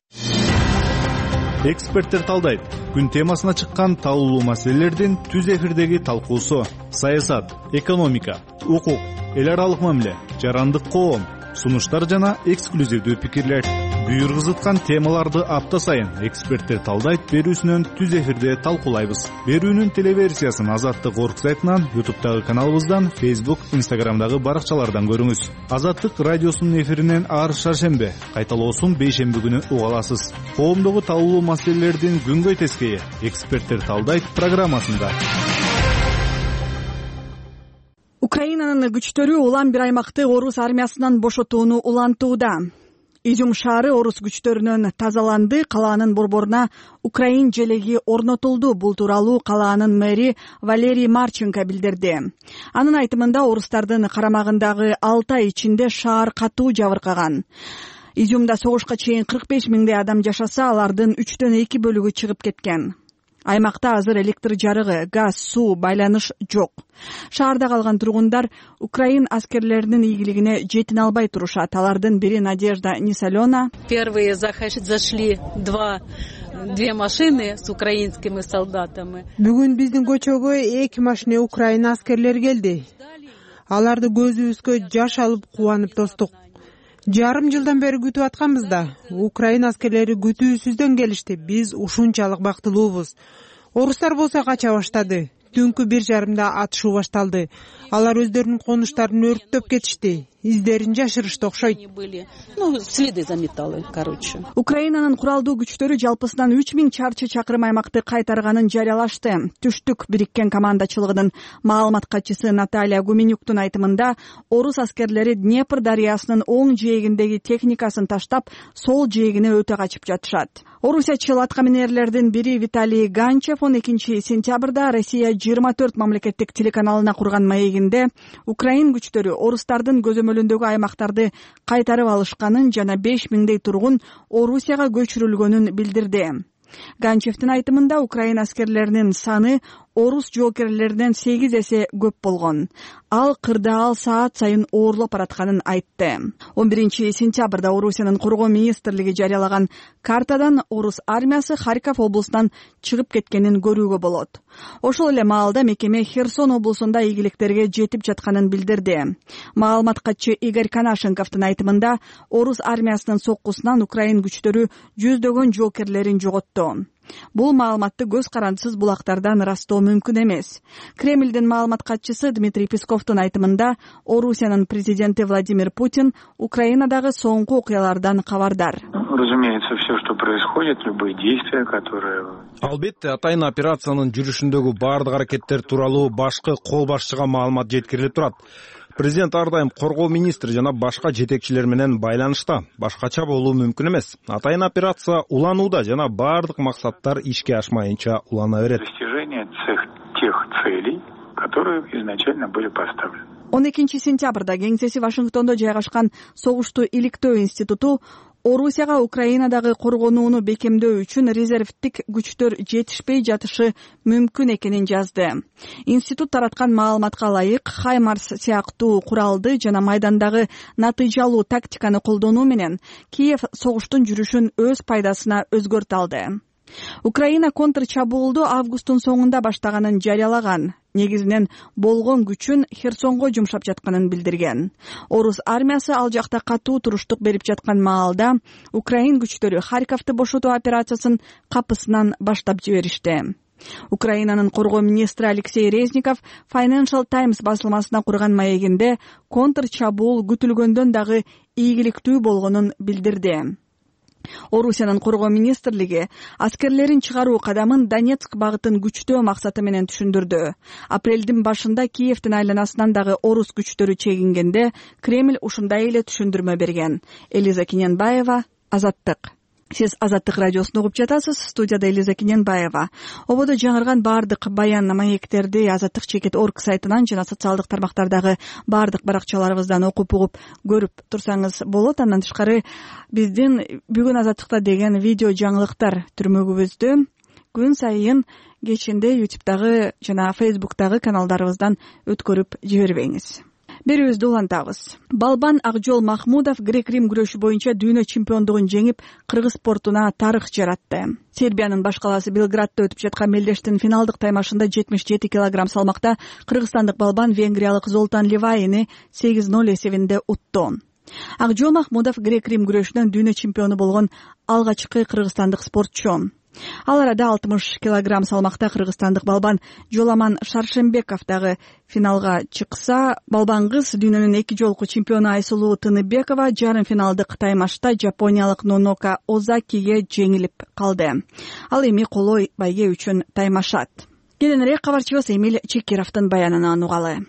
[SPEAKER 15] Эксперттер талдайт. Күн темасына чыккан талуулуу маселелердин түз эфирдеги талкуусу: саясат, экономика, укук, эл аралык мамиле, жарандык коом, сунуштар жана эксклюзивдүү пикирлер. Буйргузуткан темаларды апта сайын эксперттер талдайт берүүсүнөн түз эфирде талкуулайбыз. Берүүнүн телеверсиясын Азаттык орг сайтынан, ютубтагы каналыбыздан, фейсбук, инстаграмдагы баракчалардан көрүңүз. Азаттык радиосунун эфиринен ар шаршембе, кайталоосун бейшемби күнү уга аласыз. Коомдогу талуулуу маселелердин күнгөй тескейи эксперттер талдайт программасында.
[SPEAKER 1] Украинанын күчтөрү улам бир аймакты орус армиясынан бошотууну улантууда. Изюм шаары орус күчтөрүнөн тазаланды, калаанын борборуна Украин желеги орнотулду. Бул тууралуу калаанын мэри Валерий Марченко билдирди. Анын айтымында орустардын карамагындагы алты ай ичинде шаар катуу жабыркаган. Изюмда согушка чейин кырк беш миңдей адам жашаса, алардын үчтөн эки бөлүгү чыгып кеткен. Аймакта азыр электр жарыгы, газ, суу, байланыш жок. Шаарда калган тургундар Украин аскерлеринин ийгилигине жетине албай турушат. Алардын бири Надежда Нисалена.
[SPEAKER 16] Первые зашли два две машины с украинскими солдатами.
[SPEAKER 4] Бүгүн биздин көчөгө эки машина Украин аскерлери келди. Аларды көзүбүзгө жаш алып кубанып тостук. Жарым жылдан бери күтүп атканбыз да. Украин аскерлери күтүүсүздөн келишти. Биз ушунчалык бактылуубуз. Орустар болсо кача баштады. Түнкү бир жарымда атышуу башталды. Алар өздөрүнүн конуштарын өрттөп кетишти. Издерин жашырышты окшойт.
[SPEAKER 16] Ну, следы заметалы, короче.
[SPEAKER 1] Украинанын куралдуу күчтөрү жалпысынан үч миң чарчы чакырым аймакты кайтарганын жарыялашты. Түштүк бириккен командачылыгынын маалымат катчысы Наталья Гуменюктун айтымында, орус аскерлери Днепр дарыясынын оң жээгиндеги техникасын таштап, сол жээгине өтө качып жатышат. Орусиячыл аткаминерлердин бири Виталий Ганчев он экинчи сентябрда Россия жыйырма төрт мамлекеттик телеканалына курган маегинде Украин күчтөрү орустардын көзөмөлүндөгү аймактарды кайтарып алышканын жана беш миңдей тургун Орусияга көчүрүлгөнүн билдирди. Ганчевдин айтымында Украин аскерлеринин саны орус жоокерлеринен сегиз эсе көп болгон. Ал кырдаал саат сайын оорлоп баратканын айтты. он биринчи сентябрда Орусиянын коргоо министрлиги жарыялаган картадан орус армиясы Харьков облусунан чыгып кеткенин көрүүгө болот. Ошол эле маалда мекеме Херсон облусунда ийгиликтерге жетип жатканын билдирди. Маалымат катчы Игорь Конашенковдун айтымында орус армиясынын соккусунан Украин күчтөрү жүздөгөн жоокерлерин жоготту. Бул маалыматты көз карандысыз булактардан ырастоо мүмкүн эмес. Кремлдин маалымат катчысы Дмитрий Песковдун айтымында Орусиянын президенти Владимир Путин Украинадагы соңку окуялардан кабардар.
[SPEAKER 17] Разумеется, все, что происходит, любые действия, которые...
[SPEAKER 3] Албетте, атайын операциянын жүрүшүндөгү баардык аракеттер тууралуу башкы кол башчыга маалымат жеткирилип турат. Президент ар дайым коргоо министри жана башка жетекчилер менен байланышта. Башкача болуу мүмкүн эмес. Атайын операция уланууда жана баардык максаттар ишке ашмайынча улана берет.
[SPEAKER 17] Достижение тех целей, которые изначально были поставлены.
[SPEAKER 1] он экинчи сентябрда кеңсеси Вашингтондо жайгашкан Согушту иликтөө институту Орусияга Украинадагы коргонууну бекемдөө үчүн резервдик күчтөр жетишпей жатышы мүмкүн экенин жазды. Институт тараткан маалыматка ылайык, Хаймарс сыяктуу куралды жана майдандагы натыйжалуу тактиканы колдонуу менен Киев согуштун жүрүшүн өз пайдасына өзгөртө алды. Украина контрчабуулду августтун соңунда баштаганын жарыялаган. Негизинен болгон күчүн Херсонго жумшап жатканын билдирген. Орус армиясы ал жакта катуу туруштук берип жаткан маалда Украин күчтөрү Харьковду бошотуу операциясын капысынан баштап жиберишти. Украинанын коргоо министри Алексей Резников Financial Times басылмасына курган маегинде контрчабуул күтүлгөндөн дагы ийгиликтүү болгонун билдирди. Орусиянын коргоо министрлиги аскерлерин чыгаруу кадамын Донецк багытын күчтөө максаты менен түшүндүрдү. Апрелдин башында Киевдин айланасынан дагы орус күчтөрү чегингенде Кремль ушундай эле түшүндүрмө берген. Элиза Кененбаева, Азаттык. Сиз Азаттык радиосун угуп жатасыз. Студияда Элиза Кененбаева. Ободо жаңырган баардык баян маектерди азаттык чекит орг сайтынан жана социалдык тармактардагы баардык баракчаларыбыздан окуп угуп көрүп турсаңыз болот. Андан тышкары биздин бүгүн Азаттыкта деген видео жаңылыктар түрмөгүбүздү күн сайын кечинде ютубтагы жана фейсбуктагы каналдарыбыздан өткөрүп жибербеңиз. Берүүбүздү улантабыз. Балбан Акжол Махмудов грек-рим күрөшү боюнча дүйнө чемпиондугун жеңип, кыргыз спортуна тарых жаратты. Сербиянын баш калаасы Белградда өтүп жаткан мелдештин финалдык таймашында жетимиш жети килограмм салмакта кыргызстандык балбан венгриялык Золтан Ливайни сегиз ноль эсебинде утту. Акжол Махмудов грек-рим күрөшүнөн дүйнө чемпиону болгон алгачкы кыргызстандык спортчу. Ал арада алтымыш килограмм салмакта кыргызстандык балбан Жоламан Шаршембеков дагы финалга чыкса, балбан кыз дүйнөнүн эки жолку чемпиону Айсулуу Тыныбекова жарым финалдык таймашта жапониялык Нонока Озакиге жеңилип калды. Ал эми колой байге үчүн таймашат. Кененирээк кабарчыбыз Эмиль Чекировдун баянынан угалы.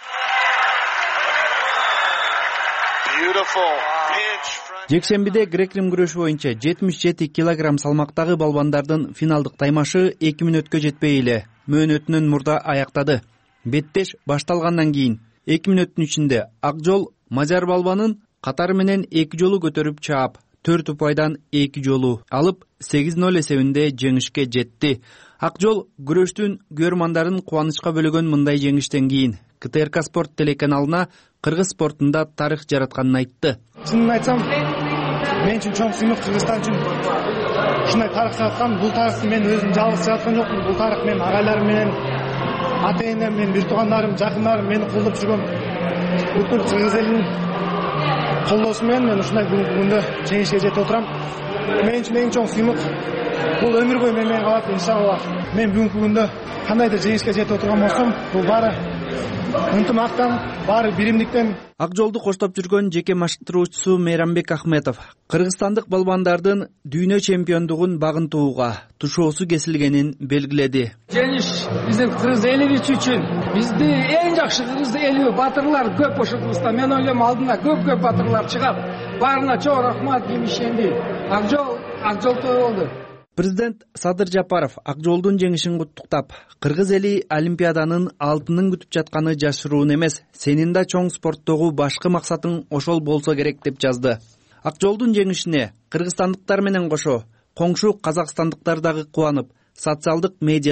[SPEAKER 18] Жекшембиде грек-рим күрөшү боюнча жетимиш жети килограмм салмактагы балбандардын финалдык таймашы эки мүнөткө жетпей эле мөөнөтүнөн мурда аяктады. Беттеш башталгандан кийин эки мүнөттүн ичинде Акжол мажар балбанын катары менен эки жолу көтөрүп чаап, төрт упайдан эки жолу алып сегиз ноль эсебинде жеңишке жетти. Акжол күрөштүн көрөрмандарын кубанычка бөлөгөн мындай жеңиштен кийин ка тэ эр ка спорт телеканалына кыргыз спортунда тарых жаратканын айтты.
[SPEAKER 19] Чынын айтсам, мен үчүн чоң сыймык, Кыргызстан үчүн ушундай тарых жараткан. Бул тарыхты мен өзүм жалгыз жараткан жокмун. Бул тарых менин агайларым менен, ата энем менен, бир туугандарым, жакындарым мени колдоп жүргөн бүткүл кыргыз элинин колдоосу менен мен ушундай бүгүнкү күндө жеңишке жетип отурам. Мен үчүн эң чоң сыймык бул өмүр бою мен менен калат, иншалла. Мен бүгүнкү күндө кандайдыр жеңишке жетип отурган болсом, бул баары ынтымактан, баары биримдиктен.
[SPEAKER 18] Акжолду коштоп жүргөн жеке машыктыруучусу Мейрамбек Ахметов кыргызстандык балбандардын дүйнө чемпиондугун багынтууга тушоосу кесилгенин белгиледи.
[SPEAKER 20] Жеңиш биздин кыргыз элибиз үчүн, бизди эң жакшы кыргыз эли батырлар көп ошол кыргызда. Мен ойлойм алдына көп-көп батырлар чыгат. Баарына чоң рахмат дейм ишенди. Акжол, Акжолтой болду.
[SPEAKER 18] Президент Садыр Жапаров Акжолдун жеңишин куттуктап, кыргыз эли олимпиаданын алтынын күтүп жатканы жашыруун эмес, сенин да чоң спорттогу башкы максатың ошол болсо керек деп жазды. Акжолдун жеңишине кыргызстандыктар менен кошо коңшу казакстандыктар дагы кубанып, социалдык медиада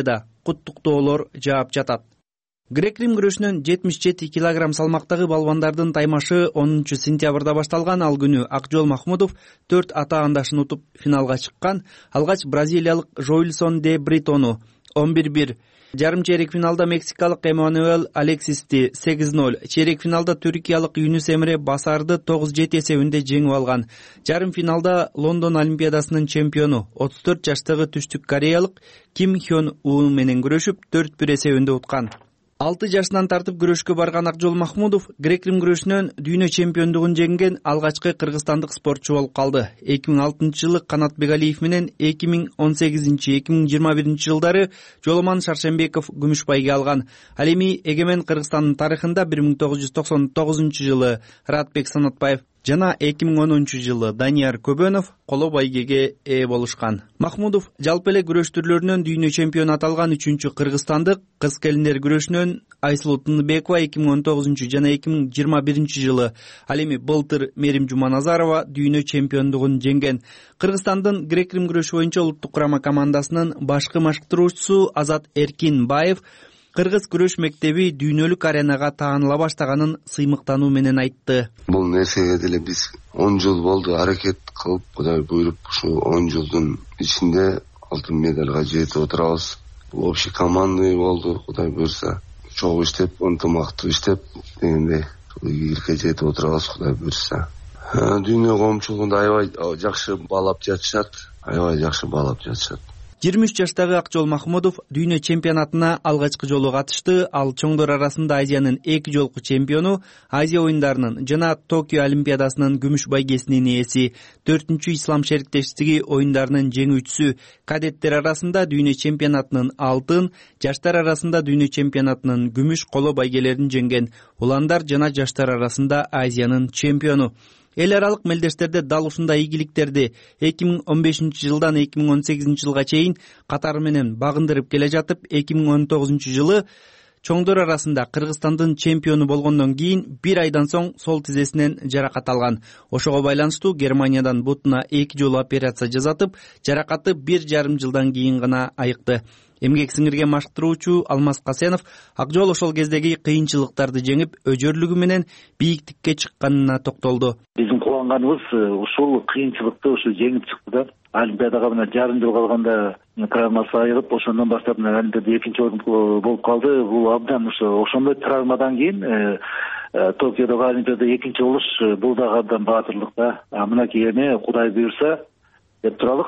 [SPEAKER 18] куттуктоолор жаап жатат. Грек-рим күрөшүнөн жетимиш жети килограмм салмактагы балбандардын таймашы онунчу сентябрда башталган. Ал күнү Акжол Махмудов төрт атаандашын утуп финалга чыккан. Алгач бразилиялык Жойлсон де Бритону он бир бир, жарым чейрек финалда мексикалык Эммануэл Алексисти сегиз ноль, чейрек финалда түркиялык Юнус Эмре Басарды тогуз жети эсебинде жеңип алган. Жарым финалда Лондон Олимпиадасынын чемпиону отуз төрт жаштагы түштүк кореялык Ким Хён У менен күрөшүп төрт бир эсебинде уткан. алты жашынан тартып күрөшкө барган Акжол Махмудов грек-рим күрөшүнөн дүйнө чемпиондугун жеңген алгачкы кыргызстандык спортчу болуп калды. эки миң алтынчы жылы Канат Бегалиев менен эки миң он сегизинчи эки миң жыйырма биринчи жылдары Жоломан Шаршембеков күмүш байге алган. Ал эми эгемен Кыргызстандын тарыхында бир миң тогуз жүз токсон тогузунчу жылы Ратбек Санатбаев жана эки миң онунчу жылы Данияр Көбөнов коло байгеге ээ болушкан. Махмудов жалпы эле күрөш түрлөрүнөн дүйнө чемпиону аталган үчүнчү кыргызстандык. Кыз келиндер күрөшүнөн Айсулуу Тыныбекова эки миң он тогузунчу жана эки миң жыйырма биринчи жылы, ал эми былтыр Мерим Жуманазарова дүйнө чемпиондугун жеңген. Кыргызстандын грек-рим күрөшү боюнча улуттук курама командасынын башкы машыктыруучусу Азат Эркинбаев кыргыз күрөш мектеби дүйнөлүк аренага тааныла баштаганын сыймыктануу менен айтты.
[SPEAKER 21] Бул нерсеге деле биз он жыл болду аракет кылып, Кудай буйруп, ушу он жылдын ичинде алтын медалга жетип отурабыз. Бул общий командный болду, Кудай буйруса. Чогуу иштеп, ынтымактуу иштеп дегендей ийгиликке жетип отурабыз, Кудай буйруса. Дүйнө коомчулугунда аябай жакшы баалап жатышат, аябай жакшы баалап жатышат.
[SPEAKER 18] жыйырма үч жаштагы Акжол Махмудов дүйнө чемпионатына алгачкы жолу катышты. Ал чоңдор арасында Азиянын эки жолку чемпиону, Азия оюндарынын жана Токио Олимпиадасынын күмүш байгесинин ээси, төртүнчү ислам шериктештиги оюндарынын жеңүүчүсү, кадеттер арасында дүйнө чемпионатынын алтын, жаштар арасында дүйнө чемпионатынын күмүш коло байгелерин жеңген. Уландар жана жаштар арасында Азиянын чемпиону. Эл аралык мелдештерде дал ушундай ийгиликтерди эки миң он бешинчи жылдан эки миң он сегизинчи жылга чейин катары менен багындырып келе жатып, эки миң он тогузунчу жылы чоңдор арасында Кыргызстандын чемпиону болгондон кийин бир айдан соң сол тизесинен жаракат алган. Ошого байланыштуу Германиядан бутуна эки жолу операция жасатып, жаракаты бир жарым жылдан кийин гана айыкты. Эмгек сиңирген машыктыруучу Алмаз Касенов Акжол ошол кездеги кыйынчылыктарды жеңип, өжөрлүгү менен бийиктикке чыкканына токтолду.
[SPEAKER 22] Биздин кубанганыбыз ушул кыйынчылыкты ушу жеңип чыкты да. Олимпиадага мына жарым жыл калганда травмасы айыгып, ошондон баштап Олимпиада экинчи орун болуп калды. Бул абдан ошо ошондой травмадан кийин Токиодогу Олимпиада экинчи болуш бул дагы абдан баатырлык да. Мынакей эми Кудай буйруса деп туралык,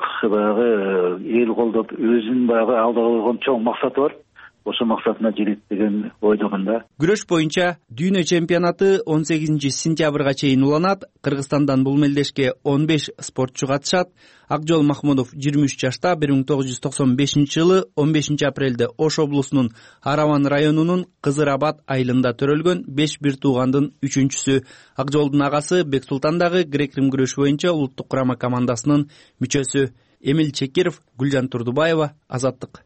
[SPEAKER 22] баягы эл колдоп өзүнүн баягы алдыга койгон чоң максаты бар. Ошо максатына жетет деген ойдомун да.
[SPEAKER 18] Күрөш боюнча дүйнө чемпионаты он сегизинчи сентябрга чейин уланат. Кыргызстандан бул мелдешке он беш спортчу катышат. Акжол Махмудов жыйырма үч жашта, бир миң тогуз жүз токсон бешинчи жылы он бешинчи апрелде Ош облусунун Араван районунун Кызыр Абад айылында төрөлгөн беш бир туугандын үчүнчүсү. Акжолдун агасы Бексултан дагы грек-рим күрөшү боюнча улуттук курама командасынын мүчөсү. Эмил Чекиров, Гүлжан Турдубаева, Азаттык.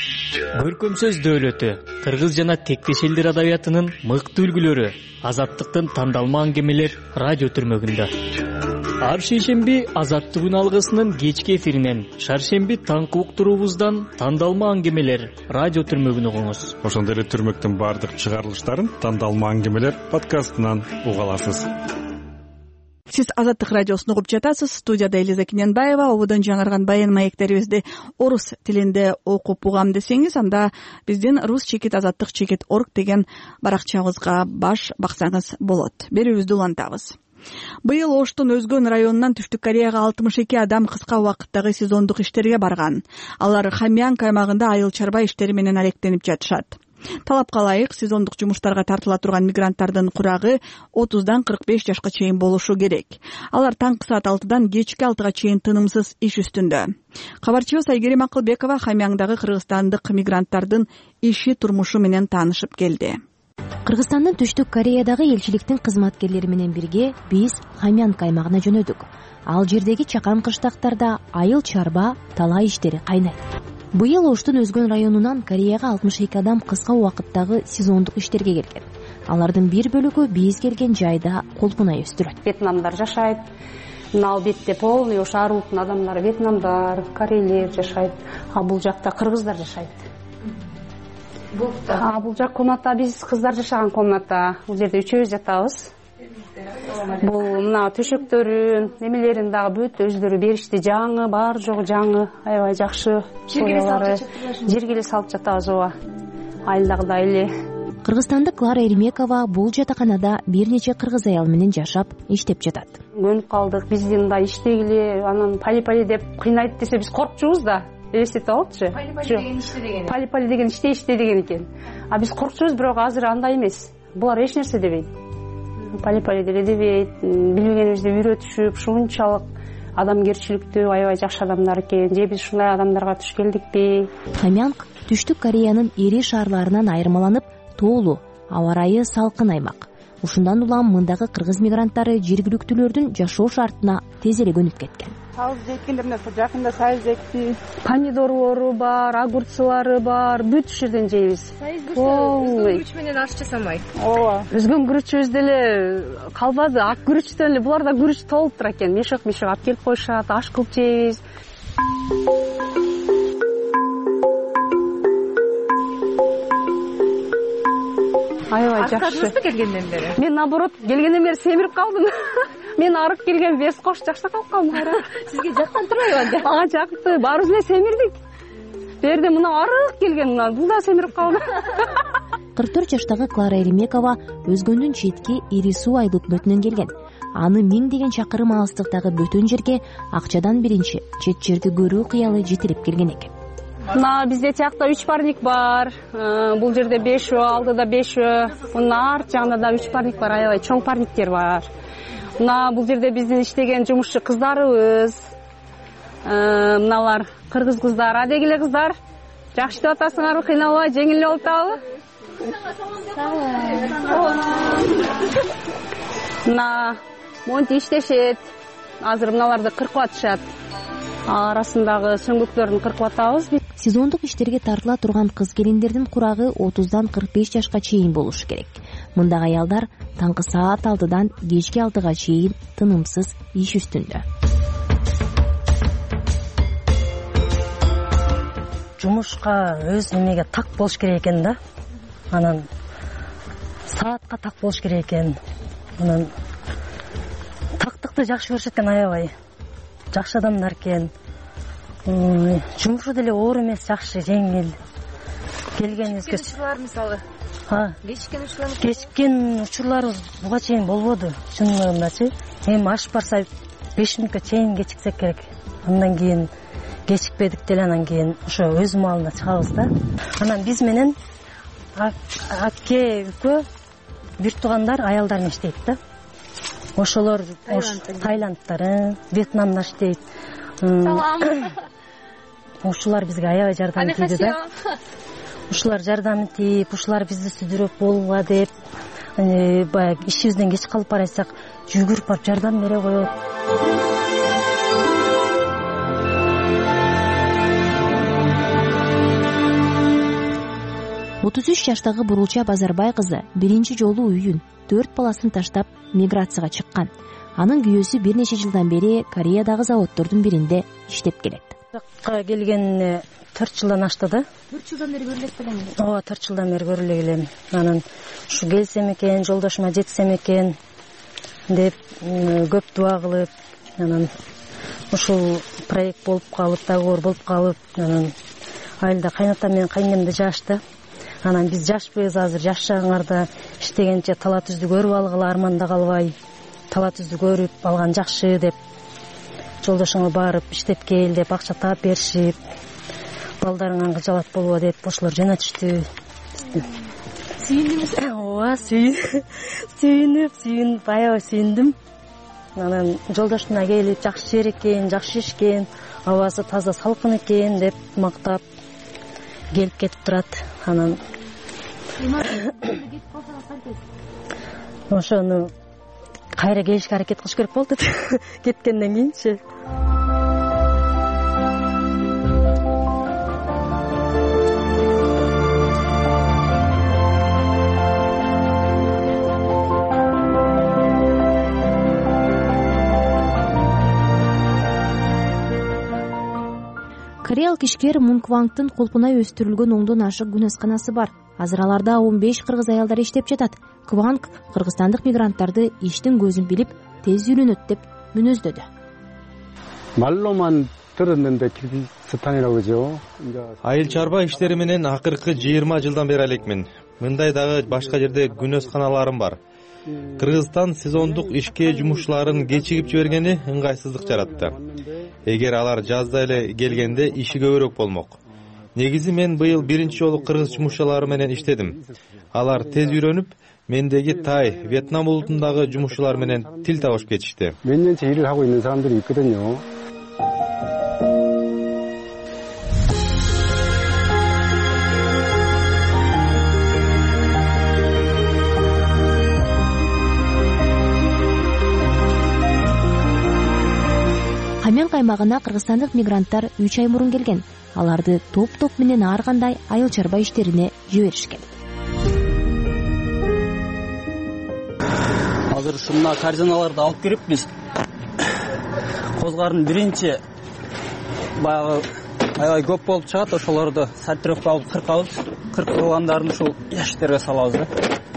[SPEAKER 23] Көркөм сөз дөөлөтү, кыргыз жана тектеш элдер адабиятынын мыкты үлгүлөрү, Азаттыктын тандалма аңгемелер радио түрмөгүндө. Ар шейшемби Азаттык алгысынын кечки эфиринен, шаршемби таңкы уктуруубуздан тандалма аңгемелер радио түрмөгүн угуңуз.
[SPEAKER 3] Ошондой эле түрмөктүн баардык чыгарылыштарын тандалма аңгемелер подкастынан уга аласыз.
[SPEAKER 1] Сиз Азаттык радиосун угуп жатасыз. Студияда Элиза Кененбаева. Ободон жаңырган баян маектерибизди орус тилинде окуп угам десеңиз, анда биздин рус чекит азаттык чекит орг деген баракчабызга баш баксаңыз болот. Берүүбүздү улантабыз. Быйыл Оштун өзгөн районунан Түштүк Кореяга алтымыш эки адам кыска убакыттагы сезондук иштерге барган. Алар Хамьянг аймагында айыл чарба иштери менен алектенип жатышат. Талапка ылайык сезондук жумуштарга тартыла турган мигранттардын курагы отуздан кырк беш жашка чейин болушу керек. Алар таңкы саат алтыдан кечки алтыга чейин тынымсыз иш үстүндө. Кабарчыбыз Айгерим Акылбекова Хамьяңдагы кыргызстандык мигранттардын иши турмушу менен таанышып келди.
[SPEAKER 24] Кыргызстандын Түштүк Кореядагы элчиликтин кызматкерлери менен бирге биз Хамьянг аймагына жөнөдүк. Ал жердеги чакан кыштактарда айыл чарба, талай иштери кайнайт. Быйыл Оштун өзгөн районунан Кореяга алтымыш эки адам кыска убакыттагы сезондук иштерге келген. Алардын бир бөлүгү биз келген жайда колпунай өстүрөт.
[SPEAKER 5] Вьетнамдар жашайт. Мына бетте полный ошо арулуктун адамдары вьетнамдар, корейлер жашайт. А бул жакта кыргыздар жашайт. бул жак комната биз кыздар жашаган комната. Бул жерде үчөөбүз жатабыз. Бул мына төшөктөрүн, немелерин дагы бүт өздөрү беришти. Жаңы, бар жогу жаңы, аябай жакшы. Жергеле салып жатабыз, ооба. Айылдагыдай эле.
[SPEAKER 24] Кыргызстандык Клара Эрмекова бул жатаканада бир нече кыргыз аял менен жашап, иштеп жатат.
[SPEAKER 5] Көнүп калдык, бизди мындай иштегиле, анан пали-пали деп кыйнайт десе биз коркчубуз да. Элестетип алчы.
[SPEAKER 24] Пали-пали деген иште деген.
[SPEAKER 5] Пали-пали деген иште иште деген экен. А биз коркчубуз, бирок азыр андай эмес. Булар эч нерсе дебейт. Пали-пали деле дебейт. Билбегенибизди үйрөтүшүп, ушунчалык адамгерчиликтүү, аябай жакшы адамдар экен. Же биз ушундай адамдарга туш келдикпи?
[SPEAKER 24] Хамянг Түштүк Кореянын ири шаарларынан айырмаланып, тоолуу, аба ырайы салкын аймак. Ушундан улам мындагы кыргыз мигранттары жергиликтүүлөрдүн жашоо шартына тез эле көнүп кеткен.
[SPEAKER 6] Сабыз эккендер мына жакында сабыз экти.
[SPEAKER 5] Помидорлору бар, огурцлары бар, бүт ушул жерден жейбиз.
[SPEAKER 6] Күрүч менен аш жасамайт.
[SPEAKER 5] Ооба. Өзгөн күрүчүбүз деле калбады. Ак күрүчтөн эле буларда күрүч толуп тура экен. Мешок-мешок алып келип коюшат, аш кылып жейбиз. Аябай жакшы.
[SPEAKER 6] Аркадыңызды келгенден бери?
[SPEAKER 5] Мен наоборот, келгенден бери семирип калдым. Мен арык келген бес кош жакшта калып калдым кайра.
[SPEAKER 6] Сизге жактан турбайбы анда?
[SPEAKER 5] Ага, жакты. Баарыбыз эле семирдик. Берде мына арык келген, мына бул да семирип калды.
[SPEAKER 24] кырк төрт жаштагы Клара Эрмекова өзгөндүн четки ири суу айыл өкмөтүнөн келген. Аны миңдеген чакырым алыстыктагы бөтөн жерге акчадан биринчи чет жерди көрүү кыялы жетелеп келген экен.
[SPEAKER 5] Мына бизде тиякта үч парник бар. Бул жерде бешөө, алдыда бешөө. Мына арт жагында да үч парник бар, аябай чоң парниктер бар. Мына бул жерде биздин иштеген жумушчу кыздарыбыз. Мыналар кыргыз кыздар, адегиле кыздар. Жакшы иштеп атасыңарбы, кыйналбай, жеңил эле болуп атабы? Мына монти иштешет. Азыр мыналарды кыркып атышат. Арасындагы сөңгөктөрүн кыркып атабыз.
[SPEAKER 24] Сезондук иштерге тартыла турган кыз келиндердин курагы отуздан кырк беш жашка чейин болушу керек. Мындагы аялдар таңкы саат алтыдан кечки алтыга чейин тынымсыз иш үстүндө.
[SPEAKER 7] Жумушка өз немеге так болуш керек экен да. Анан саатка так болуш керек экен. Анан тактыкты жакшы көрүшөт экен, аябай. Жакшы адамдар экен. Жумушу деле оор эмес, жакшы, жеңил. Келгенибизге
[SPEAKER 6] учурлар мисалы.
[SPEAKER 7] Ha.
[SPEAKER 6] Кечиккен учурлар.
[SPEAKER 7] Кечиккен учурлар буга чейин болбоду. Чынындачы. Эми аш барса беш мүнөткө чейин кечиксек керек. Андан кийин кечикпедик деле, анан кийин ошо өз маалына чыгабыз да. Анан биз менен аке экөө бир туугандар аялдар менен иштейт да. Ошолор Таиландтар, Вьетнамда иштейт. Ушулар бизге аябай жардам этти да. Ушулар жардам этип, ушулар бизди сүдүрөп болуга деп, баягы ишибизден кеч калып барсак, жүгүрүп барып жардам бере коет.
[SPEAKER 24] отуз үч жаштагы Бурулча Базарбай кызы биринчи жолу үйүн, төрт баласын таштап миграцияга чыккан. Анын күйөөсү бир нече жылдан бери Кореядагы заводдордун биринде иштеп келет.
[SPEAKER 7] Жакка келгенине төрт жылдан ашты да.
[SPEAKER 24] төрт жылдан бери көрүлөт белем.
[SPEAKER 7] Ооба, төрт жылдан бери көрүлө келем. Анан ушу келсем экен, жолдошума жетсем экен деп көп дуа кылып, анан ушул проект болуп калып, договор болуп калып, анан айылда кайнатам менен кайненемде жашты. Анан биз жашпыз, азыр жаш шагыңарда иштегенче тала түздү көрүп алгыла арманда калбай, тала түздү көрүп алган жакшы деп, жолдошуңа барып иштеп кел деп акча таап беришип, балдарыңан кыжалат болбо деп ошолор жөнөтүштү.
[SPEAKER 24] Сүйүндүңүз?
[SPEAKER 7] Ооба, сүйүнүп, сүйүнүп, аябай сүйүндүм. Анан жолдошуна келип, жакшы жер экен, жакшы иш экен, абасы таза, салкын экен деп мактап келип кетип турат. Анан ошону кайра келишке аракет кылыш керек болду кеткенден кийинчи.
[SPEAKER 24] Кореялык ишкер Мунквангдын колпунай өстүрүлгөн ондон ашык күн асканасы бар. азыр аларда он беш кыргыз аялдар иштеп жатат. Кубанг кыргызстандык мигранттарды иштин көзүн билип тез үйрөнөт деп мүнөздөдү.
[SPEAKER 2] 말로만 들었는데 키르기스탄이라고 그죠?
[SPEAKER 3] Айыл чарба иштери менен акыркы жыйырма жылдан бери элекмин. Мындай дагы башка жерде күнөөсканаларым бар. Кыргызстан сезондук ишке жумушчуларын кечигип жибергени ыңгайсыздык жаратты. Эгер алар жазда эле келгенде иши көбүрөөк болмок. Негизи мен быйыл биринчи жолу кыргыз жумушчулары менен иштедим. Алар тез үйрөнүп, мендеги Тай, Вьетнам улутундагы жумушчулар менен тил табышып кетишти.
[SPEAKER 2] 몇 년째 일을 하고 있는 사람들이 있거든요.
[SPEAKER 24] Хамян каймагына кыргызстандык мигранттар үч ай мурун келген. Аларды топ-топ менен ар кандай айыл чарба иштерине жиберишкен.
[SPEAKER 9] Азыр ушуна корзиналарды алып кириппиз. Козгардын биринчи баягы аябай көп болуп чыгат, ошолорду сортировка алып кыркабыз. Кыркылгандарын ушул ящиктерге салабыз да.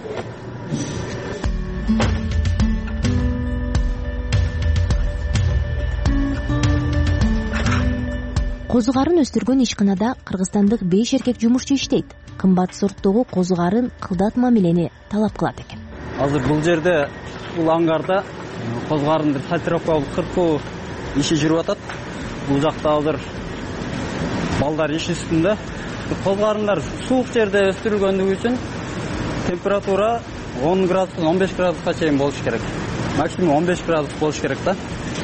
[SPEAKER 24] Козу-карын өстүргөн ишканада кыргызстандык беш эркек жумушчу иштейт. Кымбат сорттогу козу-карын кылдат мамилени талап кылат экен.
[SPEAKER 9] Азыр бул жерде, бул ангарда козу-карынды сортировка алып кыркуу иши жүрүп атат. Бул жакта азыр балдар иш үстүндө. Козу-карындар суук жерде өстүрүлгөндүгү үчүн температура он градустан он беш градуска чейин болуш керек. Максимум он беш градус болуш керек да.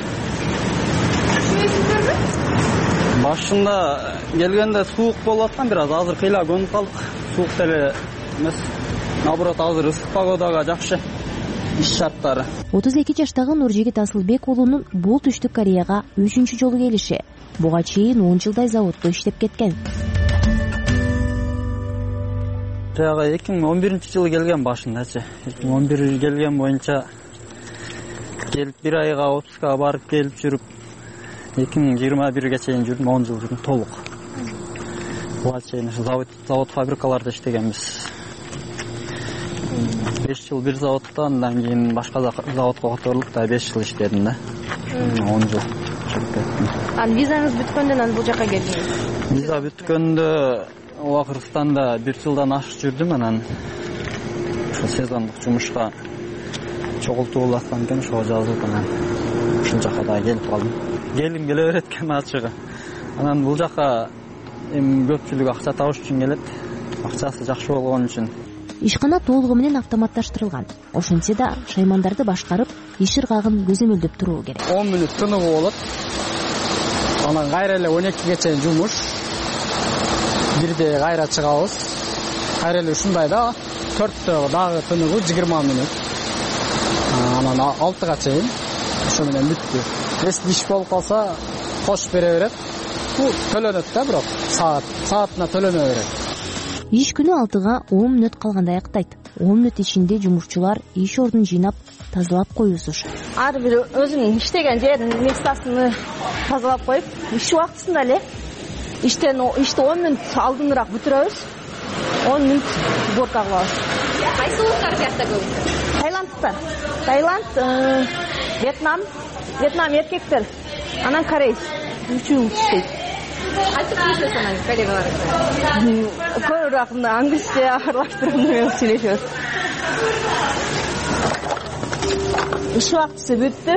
[SPEAKER 9] Башында келгенде суук болуп аткан, бир аз азыр кыйла көнүп калдык. Суук деле эмес. Наоборот, азыр ысык погодага жакшы иш шарттары.
[SPEAKER 24] отуз эки жаштагы Нуржигит Асылбек уулунун бул Түштүк Кореяга үчүнчү жолу келиши. Буга чейин он жылдай заводдо иштеп кеткен.
[SPEAKER 9] Жагы эки миң он биринчи жылы келген башындачы. эки миң он бир келген боюнча келип бир айга отпускага барып келип жүрүп эки миң жыйырма бирге чейин жүрдүм, он жыл жүрдүм толук. Буга чейин ушу завод, завод фабрикаларда иштегенбиз. беш жыл бир заводдо, андан кийин башка заводко которулуп да беш жыл иштедим да. он жыл жүрүп кеттим.
[SPEAKER 6] Анан визаңыз бүткөндөн анан бул жака келдиңиз?
[SPEAKER 9] Виза бүткөндө ооба Кыргызстанда бир жылдан ашык жүрдүм, анан ошо сезондук жумушка чогултуу болуп аткан экен, ошого жазылып анан ушул жака да келип калдым. Келим келе берет экен ачыгы. Анан бул жака эми көпчүлүк акча табыш үчүн келет. Акчасы жакшы болгон үчүн.
[SPEAKER 24] Ишкана толугу менен автоматташтырылган. Ошентсе да шаймандарды башкарып, иш ыргагын көзөмөлдөп туруу керек.
[SPEAKER 20] он мүнөт тынуу болот. Анан кайра эле он экиге чейин жумуш. Бирде кайра чыгабыз. Кайра эле ушундай да төрттө дагы тынуу жыйырма мүнөт. Анан алтыга чейин ошо менен бүттү. Эски иш болуп калса, кош бере берет. Бул төлөнөт да, бирок саат, саатына төлөнө берет.
[SPEAKER 24] Иш күнү алтыга он мүнөт калганда аяктайт. он мүнөт ичинде жумушчулар иш ордун жыйнап, тазалап коюусуш.
[SPEAKER 6] Ар бир өзүнүн иштеген жеринин местасын тазалап коюп, иш убактысында эле иштен ишти он мүнөт алдыныраак бүтүрөбүз. он мүнөт уборка кылабыз. Кайсы улуттар сыяктуу көбүнчө? Таиландтар. Таиланд, Вьетнам, Вьетнам эркектер, анан корейц. Үчөө улут иштейт. Кантип сүйлөшөсүз анан коллегалар? Көбүрөөк мына англисче аралаштырып менен сүйлөшөбүз. Иш убактысы бүттү.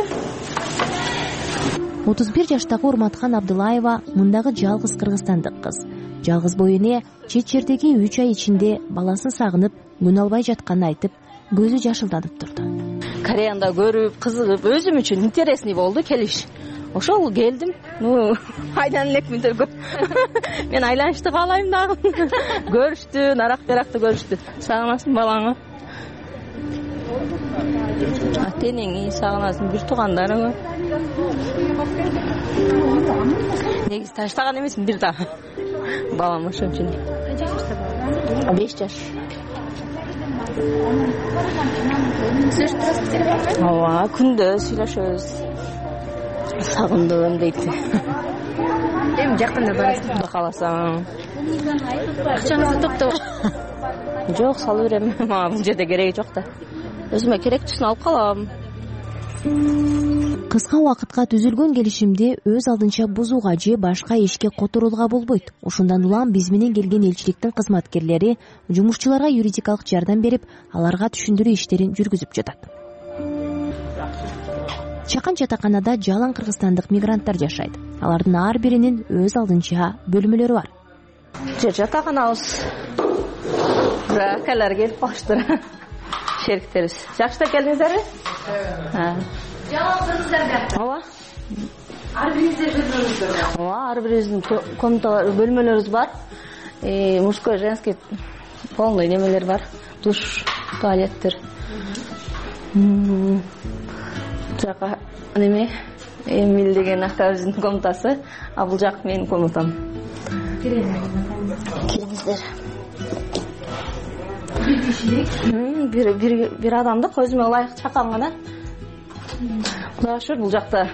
[SPEAKER 24] отуз бир жаштагы Урматкан Абдылаева мындагы жалгыз кыргызстандык кыз. Жалгыз боюне чет жердеги үч ай ичинде баласын сагынып, күн албай жатканын айтып, көзү жашылданып турду.
[SPEAKER 6] Кореяда көрүп, кызыгып, өзүм үчүн интересный болду келиш. Ошол келдим. Ну, айдан элекмин деп көп. Мен айланышты каалайм дагы. Көрүштү, нарак-беракты көрүштү. Сагынасың балаңы? Ата-энеңи сагынасың, бир туугандарыңы. Негизи таштаган эмесмин бир да. Балам ошон үчүн. Канча жашта балам? беш жаш. Сүйлөшүп турасызбы? Ооба, күндө сүйлөшөбүз. Сагындым дейт. Эми жакында барасыз? Кудай кааласа. Акчаңызды топтоп жок, салып берем. Мага бул жерде кереги жок да. Өзүмө керектүүсүн алып калам.
[SPEAKER 24] Кыска убакытка түзүлгөн келишимди өз алдынча бузууга же башка ишке которууга болбойт. Ошондон улам биз менен келген элчиликтин кызматкерлери жумушчуларга юридикалык жардам берип, аларга түшүндүрүү иштерин жүргүзүп жатат. Чакан жатаканада жалаң кыргызстандык мигранттар жашайт. Алардын ар биринин өз алдынча бөлмөлөрү бар.
[SPEAKER 6] Жатаканабыз. Акалар келип калыштыр. Шериктерибиз. Жакшыда келдиңиздерби? Жалаң кыргыздарда. Ооба. Ар бириңиздер бөлмөңүздөр бар. Ооба, ар бирибиздин комнаталар, бөлмөлөрүбүз бар. Э, мужской, женский полный немелер бар. Душ, туалеттер. Жака неме? Эмил деген акабыздын комнатасы, а бул жак менин комнатам. Келиңиздер. Бир кишилик? Бир бир бир адамдык, өзүмө ылайык чакам гана. Кудайга шүкүр, бул жакта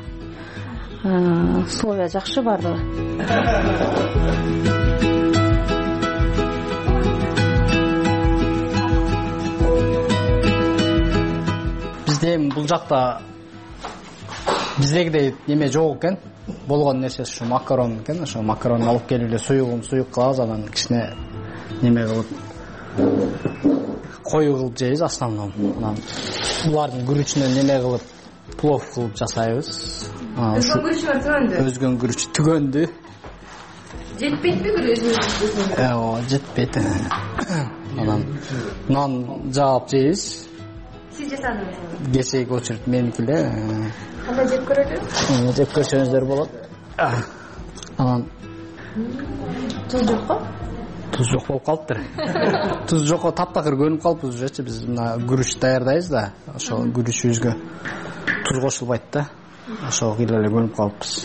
[SPEAKER 6] условия жакшы бардыгы.
[SPEAKER 9] Бизде бул жакта биздегидей неме жок экен. Болгон нерсеси ушу макарон экен. Ошо макаронду алып келип эле суюгун суюк кылабыз, анан кичине неме кылып кою кылып жейбиз основном. Анан булардын күрүчүнөн неме кылып плов кылып жасайбыз.
[SPEAKER 6] Өзгөн күрүчү бар түгөндү.
[SPEAKER 9] Өзгөн күрүч түгөндү.
[SPEAKER 6] Жетпейт бе өзүнүн?
[SPEAKER 9] Ооба, жетпейт. Анан нан жаап жейбиз.
[SPEAKER 6] Сиз жасадыңызбы?
[SPEAKER 9] Кечеги очередь меники эле.
[SPEAKER 6] Кандай жеп көрөлү?
[SPEAKER 9] Жеп көрсөңүздөр болот. Анан
[SPEAKER 6] туз жокпу?
[SPEAKER 9] Туз жок болуп калыптыр. Туз жокко таптакыр көнүп калыппыз уже. Биз мына күрүч даярдайбыз да, ошо күрүчүбүзгө туз кошулбайт да. Ошого кыйла эле көнүп калыппыз.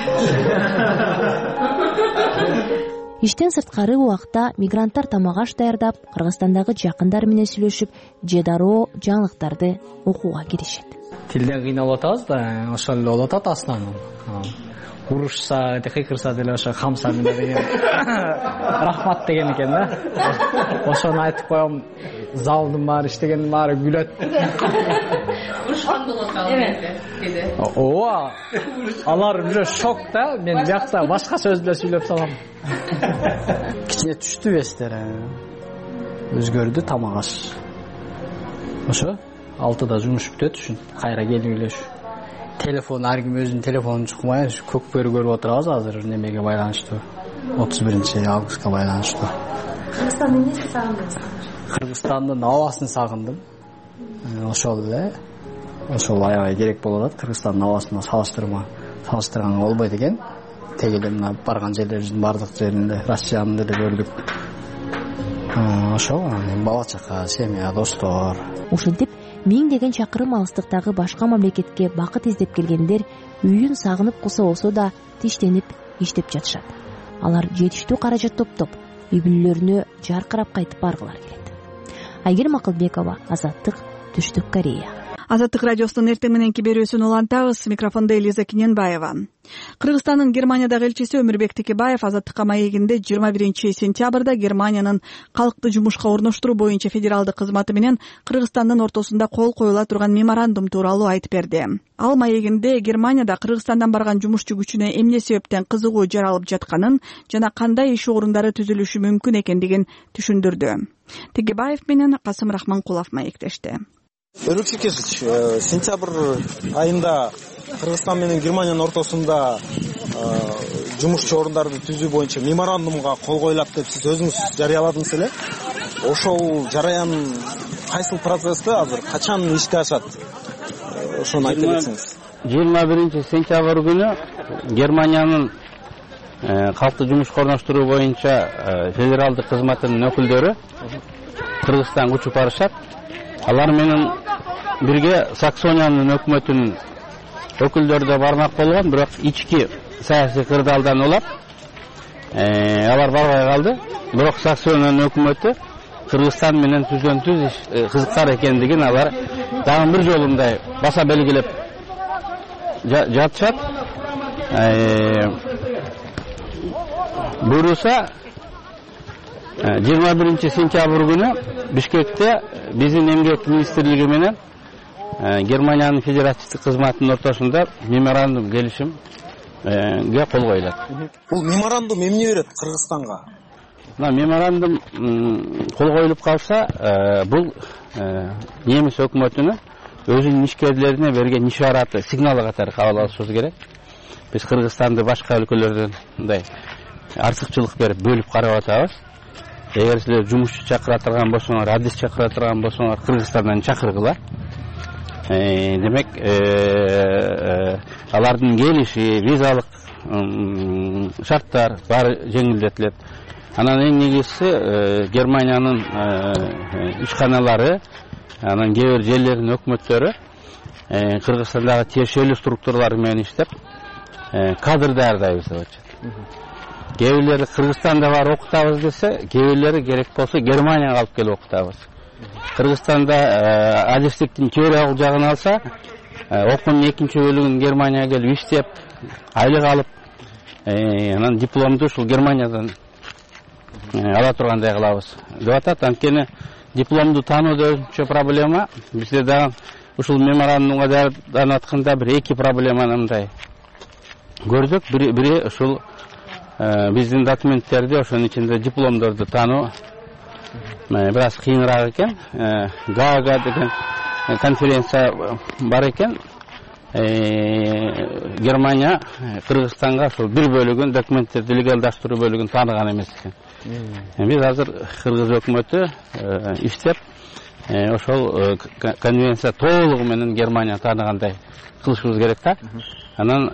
[SPEAKER 24] Иштен сырткары убакта мигранттар тамак аш даярдап, Кыргызстандагы жакындары менен сүйлөшүп, же дароо жаңылыктарды окууга киришет.
[SPEAKER 9] Тилден кыйналып атабыз да, ошол эле болуп атат основном. Урушса, кыйкырса деле ошо хамса менен деген рахмат деген экен да. Ошону айтып коем, залдын баары иштегендин баары күлөт.
[SPEAKER 6] Урушкан болот кеде.
[SPEAKER 9] Ооба. Алар уже шок да, мен биякта башка сөз менен сүйлөп салам. Кичине түштү эстер. Өзгөрдү тамак аш. Ошо алтыда жумуш бүтөт үчүн кайра келип эле ушу. Телефон, ар ким өзүнүн телефонун чукмай, ушу көкпөрү көрүп отурабыз азыр немеге байланыштуу. отуз биринчи августка байланыштуу.
[SPEAKER 6] Кыргызстандын эмнесин сагындыңыз?
[SPEAKER 9] Кыргызстандын абасын сагындым. Ошол эле. Ошол аябай керек болуп атат. Кыргызстандын абасына салыштырма, салыштырганга болбойт экен. Теги эле мына барган жерлерибиздин бардык жеринде Россиянын деле көрдүк. Ошол бала чака, семья, достор.
[SPEAKER 24] Ушинтип миңдеген чакырым алыстыктагы башка мамлекетке бакыт издеп келгендер үйүн сагынып калса болсо да тиштенип иштеп жатышат. Алар жетиштүү каражат топтоп, үй бүлөлөрүнө жаркырап кайтып баргылары келет. Айгерим Акылбекова, Азаттык, Түштүк Корея.
[SPEAKER 1] Азаттык радиосунун эртең мененки берүүсүн улантабыз. Микрофондо Элиза Киненбаева. Кыргызстандын Германиядагы элчиси Өмүрбек Текебаев Азаттыкка маегинде жыйырма биринчи сентябрда Германиянын калкты жумушка орноштуруу боюнча федералдык кызматы менен Кыргызстандын ортосунда кол коюла турган меморандум тууралуу айтып берди. Ал маегинде Германияда Кыргызстандан барган жумушчу күчүнө эмне себептен кызыгуу жаралып жатканын жана кандай иш орундары түзүлүшү мүмкүн экендигин түшүндүрдү. Текебаев менен Касым Рахманкулов маектешти.
[SPEAKER 8] Өрүк Сикесович, сентябрь айында Кыргызстан менен Германиянын ортосунда жумушчу орундарды түзүү боюнча меморандумга кол коюлат деп сиз өзүңүз жарыяладыңыз эле. Ошол жараян кайсыл процессте азыр качан ишке ашат? Ошону айтып берсеңиз.
[SPEAKER 10] жыйырма биринчи сентябрь күнү Германиянын калкты жумушка орноштуруу боюнча федералдык кызматынын өкүлдөрү Кыргызстанга учуп барышат. Алар менен бирге Саксониянын өкмөтүнүн өкүлдөрү да бармак болгон, бирок ички саясий кырдаалдан улап алар барбай калды. Бирок Саксониянын өкмөтү Кыргызстан менен түзгөн түз кызыктар экендигин алар дагы бир жолу мындай баса белгилеп жатышат. Буюрса жыйырма биринчи сентябрь күнү Бишкекте биздин эмгек министрлиги менен Германиянын федеративдик кызматынын ортосунда меморандум келишимге кол коюлат.
[SPEAKER 8] Бул меморандум эмне берет Кыргызстанга?
[SPEAKER 10] Мына меморандум кол коюлуп калса, бул немис өкмөтүнүн өзүнүн ишкерлерине берген ишараты, сигналы катары кабыл алышыбыз керек. Биз Кыргызстанды башка өлкөлөрдөн мындай артыкчылык берип бөлүп карап атабыз. Эгер силер жумушчу чакыра турган болсоңор, адис чакыра турган болсоңор, Кыргызстандан чакыргыла. Демек, алардын келиши, визалык шарттар баары жеңилдетилет. Анан эң негизгиси Германиянын ишканалары, анан кээ бир жерлердин өкмөттөрү Кыргызстандагы тиешелүү структуралар менен иштеп, кадр даярдайбыз деп атышат. Кээ бирлери Кыргызстанда бар окутабыз десе, кээ бирлери керек болсо Германияга алып келип окутабыз. Кыргызстанда адистиктин теориялык жагын алса, окуунун экинчи бөлүгүн Германияга келип иштеп, айлык алып, анан дипломду ушул Германиядан ала тургандай кылабыз деп атат. Анткени дипломду таанууда өзүнчө проблема. Бизде дагы ушул меморандумга даярданып атканда бир эки проблеманы мындай көрдүк. Бири ушул биздин документтерди, ошонун ичинде дипломдорду таануу бир аз кыйыныраак экен. Гаага деген конференция бар экен. Германия Кыргызстанга ошол бир бөлүгүн, документтерди легалдаштыруу бөлүгүн тааныган эмес экен. Биз азыр Кыргыз өкмөтү иштеп, ошол конвенция толугу менен Германия тааныгандай кылышыбыз керек да. Анан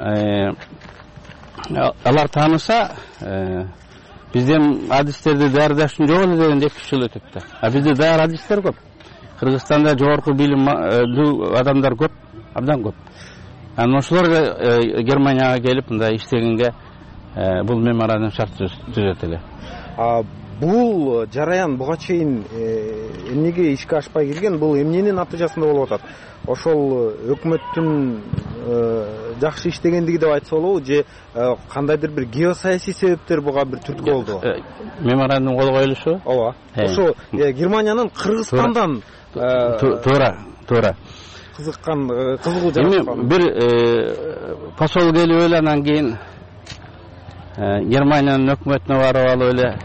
[SPEAKER 10] алар тааныса, бизден адистерди даярдаш үчүн жок эле дегенде эки үч жыл өтөт да. А бизде даяр адистер көп. Кыргызстанда жогорку билимдүү адамдар көп, абдан көп. Анан ошолорго Германияга келип мындай иштегенге бул меморандум шарт түзөт эле.
[SPEAKER 3] Бул жараян буга чейин эмнеге ишке ашпай келген? Бул эмненин натыйжасында болуп атат? Ошол өкмөттүн жакшы иштегендиги деп айтса болобу, же кандайдыр бир геосаясий себептер буга бир түрткү болду?
[SPEAKER 10] Меморандум кол коюлушу?
[SPEAKER 3] Ооба. Ошо Германиянын Кыргызстандан
[SPEAKER 10] туура, туура.
[SPEAKER 3] Кызыккан, кызыгуу жагы.
[SPEAKER 10] Бир посол келип эле анан кийин Германиянын өкмөтүнө барып алып эле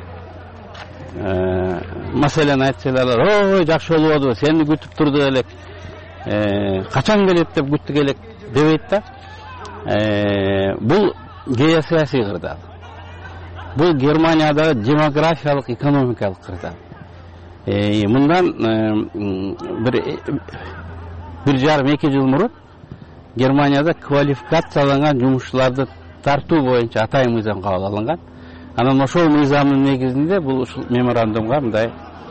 [SPEAKER 10] маселени айтсалар, ой, жакшы болбоду, сени күтүп турдук элек. Качан келет деп күттүк элек дебейт да. Бул геосаясий кырдаал. Бул Германиядагы демографиялык, экономикалык кырдаал. Мындан бир бир жарым эки жыл мурун Германияда квалификацияланган жумушчуларды тартуу боюнча атайын мыйзам кабыл алынган. Анан ошол мыйзамдын негизинде бул ушул меморандумга мындай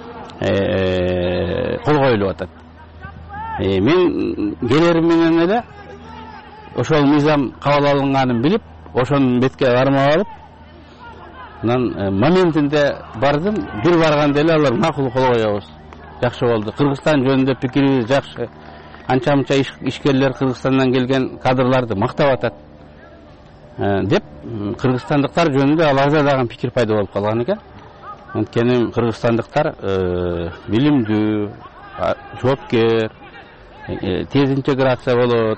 [SPEAKER 10] кол коюлуп атат. Мен келерим менен эле ошол мыйзам кабыл алынганын билип, ошонун бетке кармап алып, анан моментинде бардым. Бир барганда эле алар макул кол коебуз. Жакшы болду. Кыргызстан жөнүндө пикирибиз жакшы. Анча-мынча ишкерлер Кыргызстандан келген кадрларды мактап атат деп кыргызстандыктар жөнүндө аларда дагы пикир пайда болуп калган экен. Анткени кыргызстандыктар билимдүү, жоопкер, тез интеграция болот.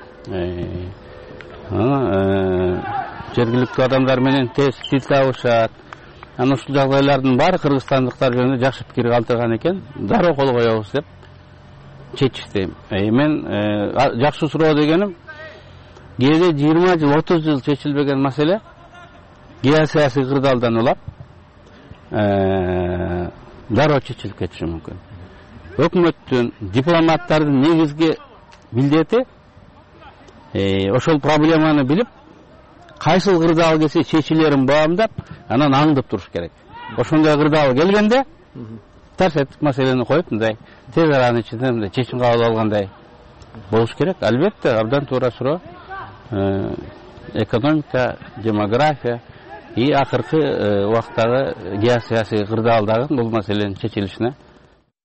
[SPEAKER 10] Жергиликтүү адамдар менен тез тил табышат. Анан ушул жагдайлардын баары кыргызстандыктар жөнүндө жакшы пикир калтырган экен. Дароо кол коебуз деп чечишти. Мен жакшы суроо дегеним, кээде жыйырма жыл, отуз жыл чечилбеген маселе геосаясий кырдаалдан улап дароо чечилип кетиши мүмкүн. Өкмөттүн, дипломаттардын негизги милдети ошол проблеманы билип, кайсыл кырдаал келсе чечилерин баамдап, анан аңдып туруш керек. Ошондой кырдаал келгенде тарс этип маселени коюп, мындай тез аранын ичинде мындай чечим кабыл алгандай болуш керек. Албетте, абдан туура суроо. Экономика, демография и акыркы убактагы геосаясий кырдаалдагы бул маселенин чечилишине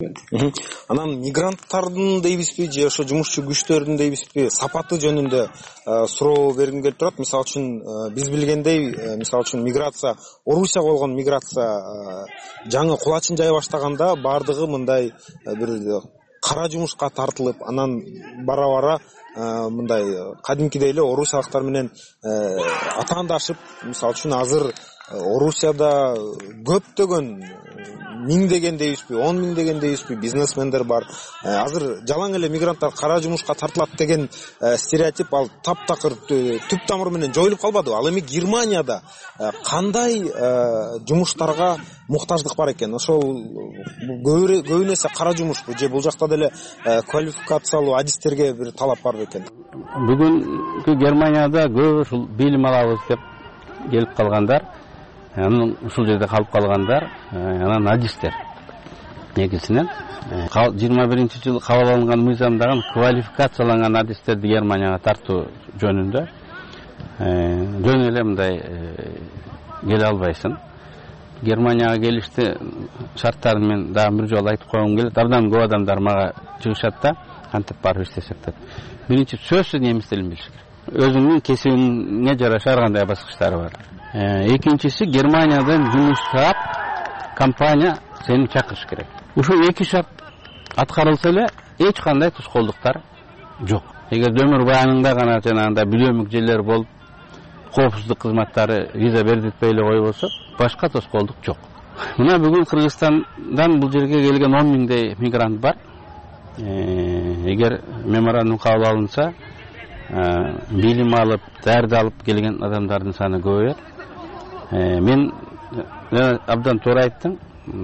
[SPEAKER 8] Анан мигранттардын дейбизби же ошо жумушчу күчтөрдүн дейбизби сапаты жөнүндө суроо бергим келип турат. Мисалы үчүн биз билгендей, мисалы үчүн миграция, Орусияга болгон миграция жаңы кулачын жая баштаганда бардыгы мындай бир кара жумушка тартылып, анан бара-бара мындай кадимкидей эле орусиялыктар менен атаандашып, мисалы үчүн азыр Орусияда көптөгөн миңдеген дейбизби, он миңдеген дейбизби бизнесмендер бар. Азыр жалаң эле мигранттар кара жумушка тартылат деген стереотип ал таптакыр түп тамыры менен жоюлуп калбады. Ал эми Германияда кандай жумуштарга муктаждык бар экен? Ошол көбүн эсе кара жумушпу же бул жакта деле квалификациялуу адистерге бир талап бар экен?
[SPEAKER 10] Бүгүнкү Германияда көп ушул билим алабыз деп келип калгандар, анан ушул жерде калып калгандар, анан адистер негизинен жыйырма биринчи жылы кабыл алынган мыйзамдагы квалификацияланган адистерди Германияга тартуу жөнүндө жөн эле мындай келе албайсың. Германияга келишти шарттарын мен дагы бир жолу айтып койгум келет. Абдан көп адамдар мага чыгышат да, кантип барып иштесек деп. Биринчи сөзсүз немис тилин билиш керек. Өзүнүн кесибине жараша ар кандай баскычтары бар. Экинчиси, Германиядан жумуш саап компания сени чакырыш керек. Ушул эки шарт аткарылса эле эч кандай тоскоолдуктар жок. Эгер өмүр баянында гана жанагындай бүлөмүк жерлер болуп, коопсуздук кызматтары виза бердитпей эле кой болсо, башка тоскоолдук жок. Мына бүгүн Кыргызстандан бул жерге келген он миңдей мигрант бар. Эгер меморандум кабыл алынса, билим алып, дәрді алып келген адамдардың саны көбөйөт. Мен абдан туура айттым.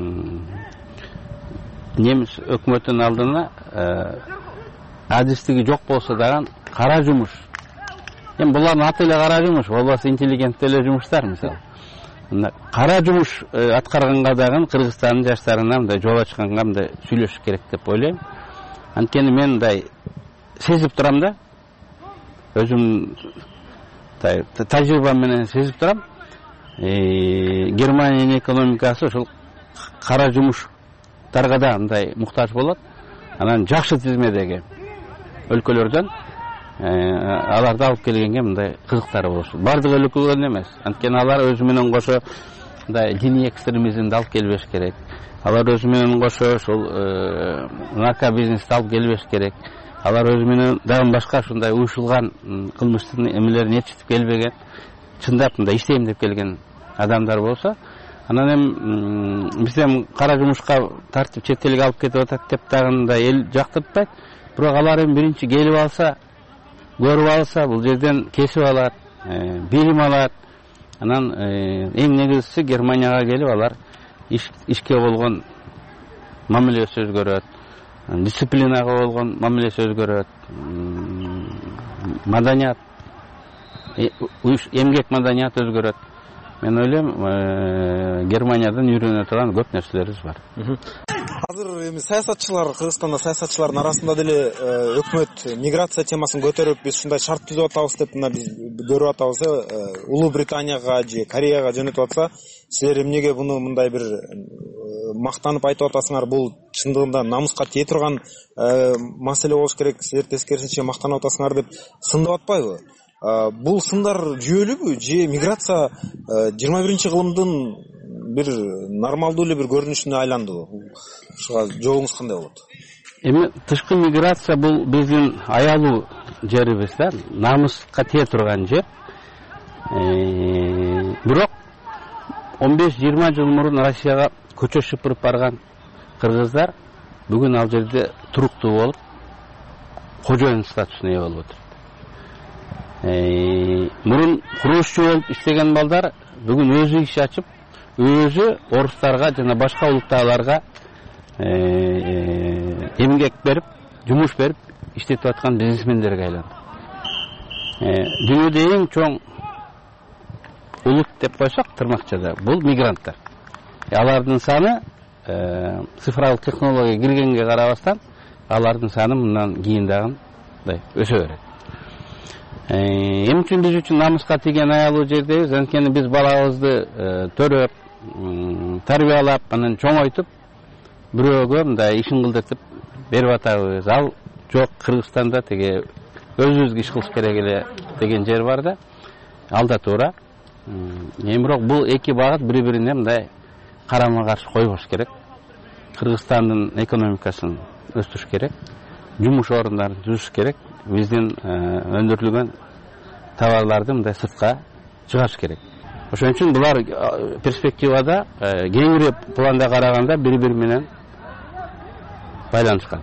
[SPEAKER 10] Немис өкмөтүнүн алдына адистиги жок болсо дагы кара жумуш. Эми булардын аты эле кара жумуш, болбосо интеллигенттүү эле жумуштар мисалы. Кара жумуш аткарганга дагы Кыргызстандын жаштарына мындай жол ачканга мындай сүйлөшүш керек деп ойлойм. Анткени мен мындай сезип турам да, өзүм тажрыйбам менен сезип турам. Германиянын экономикасы ушул кара жумуштарга да мындай муктаж болот. Анан жакшы тизмедеги өлкөлөрдөн аларды алып келгенге мындай кызыктары болушу. Бардык өлкөлөрдөн эмес. Анткени алар өзү менен кошо мындай диний экстремизмди алып келбеш керек. Алар өзү менен кошо ушул нарко бизнести алып келбеш керек. Алар өзү менен дагы башка ушундай уюшулган кылмыштын эмелерин ээрчитип келбеген, чындап мындай иштейм деп келген адамдар болсо, анан эми биз эми кара жумушка тартып чет элге алып кетип атат деп дагы мындай эл жактыртпайт. Бирок алар эми биринчи келип алса, көрүп алса, бул жерден кесип алат, билим алат. Анан эң негизгиси Германияга келип алар ишке болгон мамилеси өзгөрөт. Дисциплинага болгон мамилеси өзгөрөт. Маданият, эмгек маданият өзгөрөт. Мен ойлойм, Германиядан үйрөнө турган көп нерселерибиз бар.
[SPEAKER 8] Азыр эми саясатчылар, Кыргызстанда саясатчылардын арасында деле өкмөт миграция темасын көтөрүп, биз ушундай шарт түзүп атабыз деп мына биз көрүп атабыз. Улуу Британияга же Кореяга жөнөтүп атса, силер эмнеге буну мындай бир мактанып айтып атасыңар? Бул чындыгында намуска тие турган маселе болуш керек. Силер тескерисинче мактанып атасыңар деп сындап атпайбы? Бул сындар жүйөлүүбү же миграция жыйырма биринчи кылымдын бир нормалдуу эле бир көрүнүшүнө айландыбы? Ушуга жообуңуз кандай болот?
[SPEAKER 10] Эми тышкы миграция бул биздин аялуу жерибиз да, намыска тие турган жер. Бирок он беш жыйырма жыл мурун Россияга көчө шыпырып барган кыргыздар бүгүн ал жерде туруктуу болуп, кожоюн статусуна ээ болуп отурат. Мурун курушчу болуп иштеген балдар бүгүн өзү иш ачып, өзү орустарга жана башка улуттагыларга эмгек берип, жумуш берип иштетип аткан бизнесмендерге айланды. Дүйнөдө эң чоң улут деп койсок, тырмакчада бул мигранттар. Алардын саны цифрлык технология киргенге карабастан, алардын саны мындан кийин дагы өсө берет. Эми үчүн биз үчүн намыска тийген аялуу жердебиз. Анткени биз балабызды төрөп, тарбиялап, анан чоңойтуп, бирөөгө мындай ишин кылдыртып берип атабыз. Ал жок, Кыргызстанда теге өзүбүзгө иш кылыш керек эле деген жер бар да. Ал да туура. Эми бирок бул эки багыт бири-бирине мындай карама каршы койбош керек. Кыргызстандын экономикасын өстүрүш керек, жумуш орундарын түзүш керек, биздин өндүрүлгөн товарларды мындай сыртка чыгарыш керек. Ошон үчүн булар перспективада кеңири планда караганда бири-бири менен байланышкан.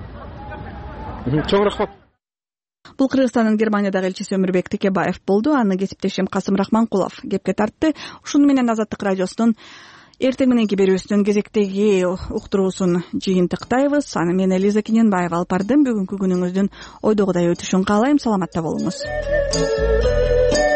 [SPEAKER 3] Чоң рахмат.
[SPEAKER 1] Бул Кыргызстандын Германиядагы элчиси Өмүрбек Текебаев болду. Аны кесиптешим Касым Рахманкулов кепке тартты. Ушуну менен Азаттык радиосунун эртең мененки берүүсүнүн кезектеги уктуруусун жыйынтыктайбыз. Аны мен Элиза Кененбаева алып бардым. Бүгүнкү күнүңүздүн ойдогудай өтүшүн каалайм. Саламатта болуңуз.